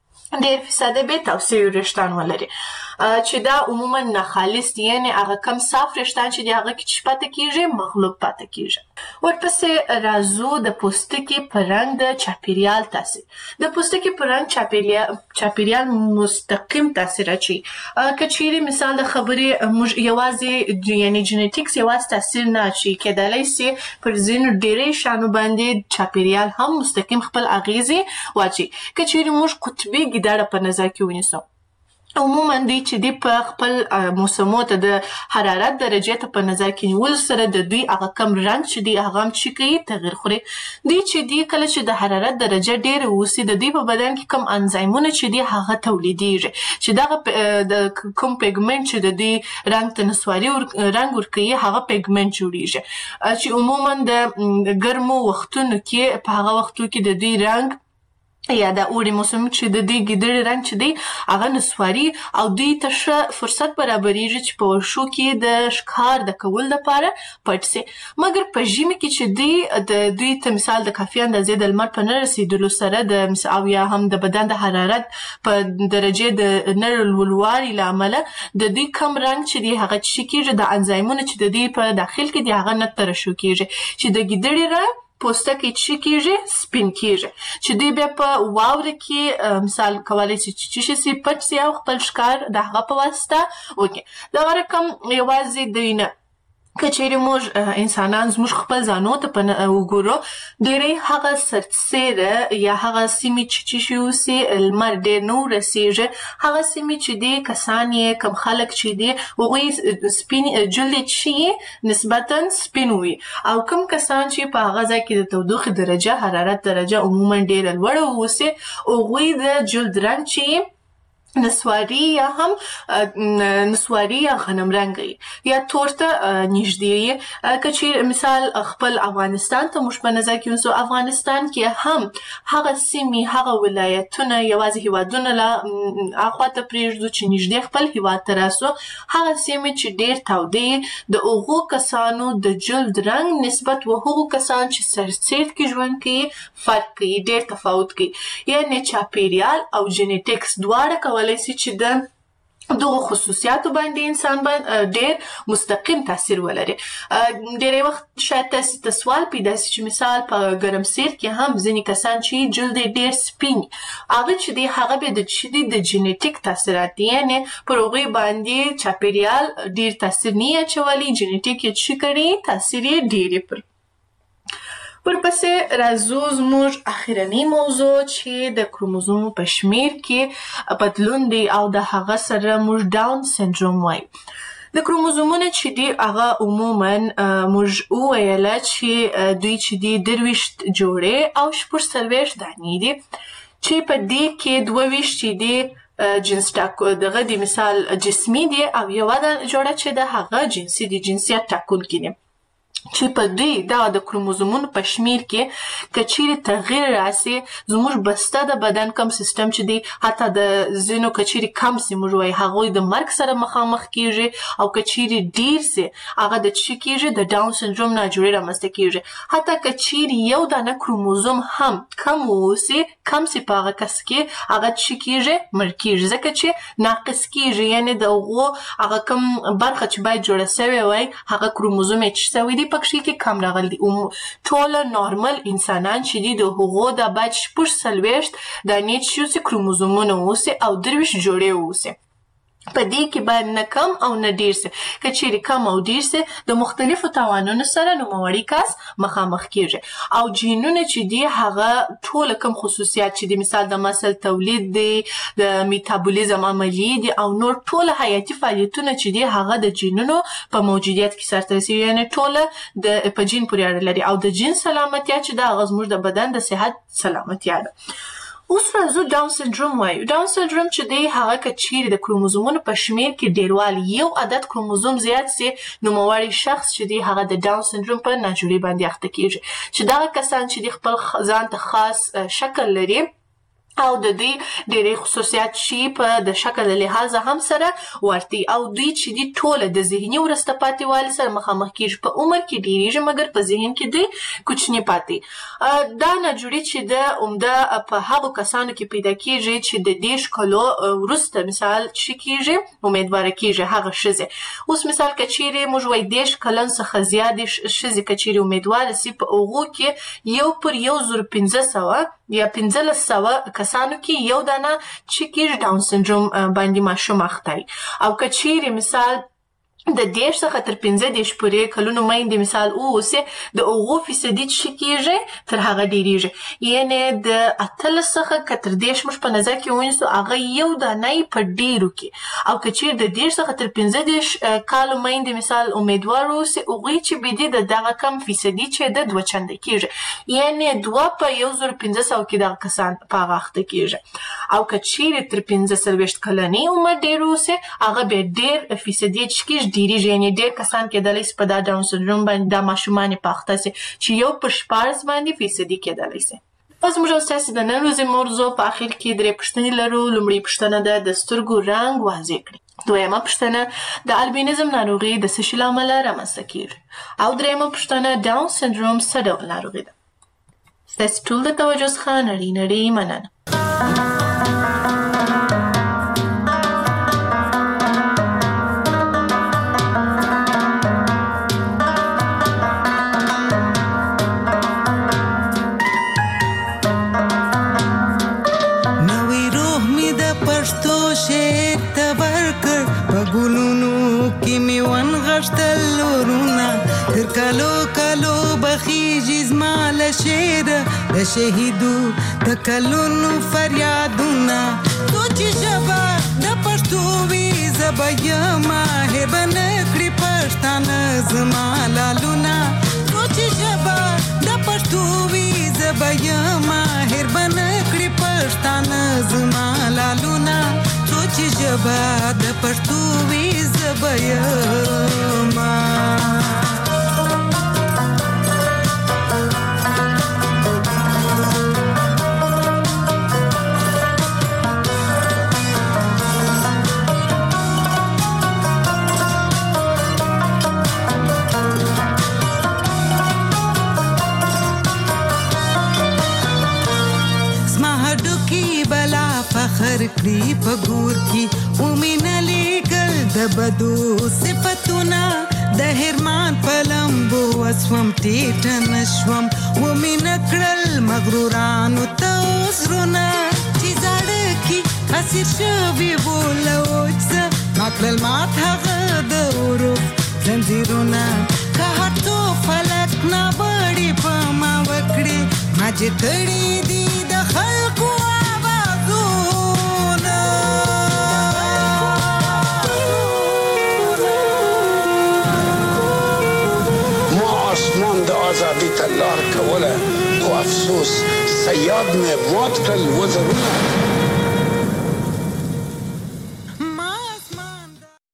ډېر فیصده به تاو سوي وریښتان ولري چې دا عموما ناخالص دي یعنې هغه کم صاف وریښتان چې دي هغه کې چې پاتې کېږي مغلوب پاتې کېږي. ورپسې راځو د پوستکي په رنګ د چاپېریال تاثیر. د پوستکي په رنګ چاپېریال مستقیم تاثیر اچوي. که چیرې مثال د خبرې موږ یوازې یعنې جینیټیکس یوازې تاثیر نه اچوي کېدلی سي پر ځینو ډېری شیانو باندې چاپېریال هم مستقیم خپل اغیزې واچوي. که چیرې موږ قطبي ګیدړه په نظر کې ونیسو عموما دوی چې دی په خپل موسمو ته د حرارت درجې ته په نظر کې نیولو سره د دوی هغه کم رنګ چې دی هغه هم چې کوي تغیر خوري. دوی چې دی کله چې د حرارت درجه ډېره اوسي د دوی په بدن کې کم انزایمونه چې دی هغه تولیدیږي چې دغه د کوم پیګمنټ چې د دوی رنګ ته نسواري رنګ ورکوي هغه پیګمنټ جوړیږي چې عموما د ګرمو وختونو کې په هغه وختو کې د دوی رنګ یا د اوړي موسم چې د دې ګیدړې رنګ چې دی هغه نسواري او دوی ته ښه فرصت برابریږي چې په ورشو کې د ښکار د کولو لپاره پټ سي. مګر په ژمي کې چې دوی ته مثال د کافي اندازې د لمر په نه رسېدلو سره او یا هم د بدن د حرارت په درجې د نه لوړوالي له امله د دوی کم رنګ چې دی هغه څه کېږي د انزایمونه چې د دوی په داخل کې دی هغه نه ترشح کېږي چې د ګیدړې رنګ پوستکی څه کېږي سپین کېږي چې دوی بیا په واوره کې مثال کولی سي چې څه سي پټ سي او خپل ښکار د هغه په واسطه وکړي. دغه رقم یوازې دوی نه که چیرې موږ انسانان زموږ خپل ځانو ته وګورو ډېری هغه سرتسیره یا هغه سیمې چې شي اوسي لمر ډېر نه ورسېږي هغه سیمې چې دي کسان یې کم خلک چې دي هغوی سپین جلد یې چې نسبتا سپین وي او کم کسان چې په هغه ځای کې د تودوخې درجه حرارت درجه عموما ډېره لوړه اوسي هغوی د جلد رنګ چې نسواري یا هم نسواري یا غنم رنګي یا تورته نږدې کچې مثال خپل افغانستان ته موږ په نظر کې ونیسو. افغانستان کې هم هغه سیمې هغه ولایتونه یوازې هیوادونه لا اخواته پرېږدو چې نږدې خپل هیواد ته راسو. هغه سیمې چې ډېر تودې د هغو کسانو د جلد رنګ نسبت و هغو کسان چې سرسید کې ژوند کوي فرق کوي، ډېر تفاوت کوي. یعنې چاپیریال او جینیټکس دواړه کولی شي چې د دغه خصوصیاتو باندې انسان باندې ډېر مستقیم تاثیر ولري. ډېری وخت شاید تاسې ته سوال پیدا شي چې مثال په ګرمسیر کې هم ځینې کسان چې جلد یې ډېر سپین هغه چې دی هغه بیا د جینیټیک تاثیرات دي، یعنې پر هغوی باندې چاپیریال ډېر تاثیر نه اچولی، جینیټیک یې څه کړي تاثیر یې ډېر پر ورپسې راځو زموږ اخرنۍ موضوع چې د کروموزوم په شمیر کې بدلون دی او د هغه سره موږ ډاون سنډروم وایو. د کروموزومونه چې دی هغه عموما موږ وویله چې دوی چې دی 23 جوړې او 46 دانې دي چې په دې کې 22 چې دی جنس دغه د مثال جسمي دي او یوه جوړه چې د هغه جنسي دي، جنسیت ټاکونکي دي. چې په دوی دا د کروموزومونو په شمیر کې که چیرې تغییر راسي زموږ بسته د بدن کم سیستم چې دی حتی د ځینو که چیرې کم سي موږ وایي هغوی د مرګ سره مخامخ کیږي او که چیرې ډیر سي هغه د څه کیږي د ډاون سنډروم ناجوړي رامنځته کیږي. حتی که چیرې یو دانه کروموزوم هم کم ووسي کم سي په هغه کس کې هغه څه کیږي مړ کیږي ځکه چې ناقص کیږي، یعنې د هغو هغه کم برخه چې باید جوړه سوې وای هغه کروموزوم یې څه سوی دی پکښې کې کم راغلی دي. ټوله نارمل انسانان چې دي د هغو دا باید 46 دانې چې اوسي کروموزومونه اوسي او 23 جوړې اوسي. په دې کې باید نه کم او نه ډیر سي. که چیرې کم او ډیر سي د مختلفو تاوانونو سره نوموړی کس مخامخ کیږي. او جینونه چې دي هغه ټول کم خصوصیات چې دي مثال د مسل تولید دی، د میتابولیزم عملیې دي او نور ټول حیاتي فعالیتونه چې دي هغه د جینونو په موجودیت کې سرته رسوي، یعنې ټوله په جین پورې اړه لري او د جین سلامتیا چې دا هغه زموږ د بدن د صحت سلامتیا ده. اوس راځو ډاون سنډروم وایو. ډاون سنډروم چې دی هغه که چیرې د کروموزومونو په شمیر کې ډیروالی یو عدد کروموزوم زیات سي نوموړی شخص چې دی هغه د ډاون سنډروم په ناجوړي باندې اخته کیږي. چې دغه کسان چې دی خپل ځان ته خاص شکل لري او د دوی ډېری خصوصیات چې په د شکل له لحاظه هم سره ورته او دوی چې دي ټوله د ذهني وروسته پاتې والي سره مخامخ کیږي. په عمر کې ډېریږي مګر په ذهن کې دوی کوچني پاتې. دا ناجوړي چې د عمده په هغو کسانو کې پیدا کیږي چې د 10 کالو وروسته مثال چې کیږي امیدواره کیږي هغه ښځې. اوس مثال که چیرې موږ وایي 10 کلن څخه زیاتې ښځې که چیرې امیدواره سي په هغو کې 1/1500 یا 1500 کسانو کې یو دانه چې کیږي ډاون سنډروم باندې ماشوم اخته او که چیرې مثال د 10 څخه تر 15 پورې کلونو میندې مثال اوسي د هغو فیصدي چې کیږي تر هغه ډیریږي، یعنې د 18 څخه که تر 10 موږ په نظر کې ونیسو هغه یو دانه په ډیرو کې او که چیرې د 10 څخه تر 15 کالو میندې مثال امیدوار اوسي هغوی چې بدي د دغه کم فیصدي چې د 2 چنده کیږي، یعنې 2 په 1500 کې دغه کسان په هغه اخته کیږي. او که چیرې تر 45 کلنۍ عمر ډیر اوسي هغه بیا ډیر فیصدي چې کیږي ډیریږي، یعنې ډېر کسان کېدلی سي په دا ډاون سنډروم باندې دا ماشومان یې په اخته سي چې 1/14 باندې فیصدي کېدلی سي. اوس موږ ستاسې د نن ورځې موضوع په اخر کې 3 پوښتنې لرو. لومړۍ پوښتنه ده د سترګو رنګ واضح کړئ. دویمه پوښتنه د البینیزم ناروغي د څه شي له امله رامنځته کیږي او دریمه پوښتنه ډاون سنډروم څه ډول ناروغي ده. ستاسې ټول د توجه څخه نړۍ مننه. کلو بخیجی زما لشیر د شهیدو د کلونو فریادونه سوچ شبا د پښتو وی زبیا ماهر بنکړي پښتانه زما لالونه سوچ شبا د پښتو وی زبیا ماهر بنکړي پښتانه زما لالونه سوچ چې ژبه د پښتو وي زه به یمه فخر کړی په ګور کې ومینه لګل د بدو صفتونه د هرمان په لمبو وسوم ټیټه نشوم ومینه کړل مغرورانو ته وزرونه چې زاړه کې اسیر شوي بولوچه ماکلل مات هغه د ورو زنځیرونه که هر تو فلک نه بړي په ما وکړي ما چې کړي دي د خلکو آزادی تلار کوله او افسوس سیاد مې مات کړل وزرونه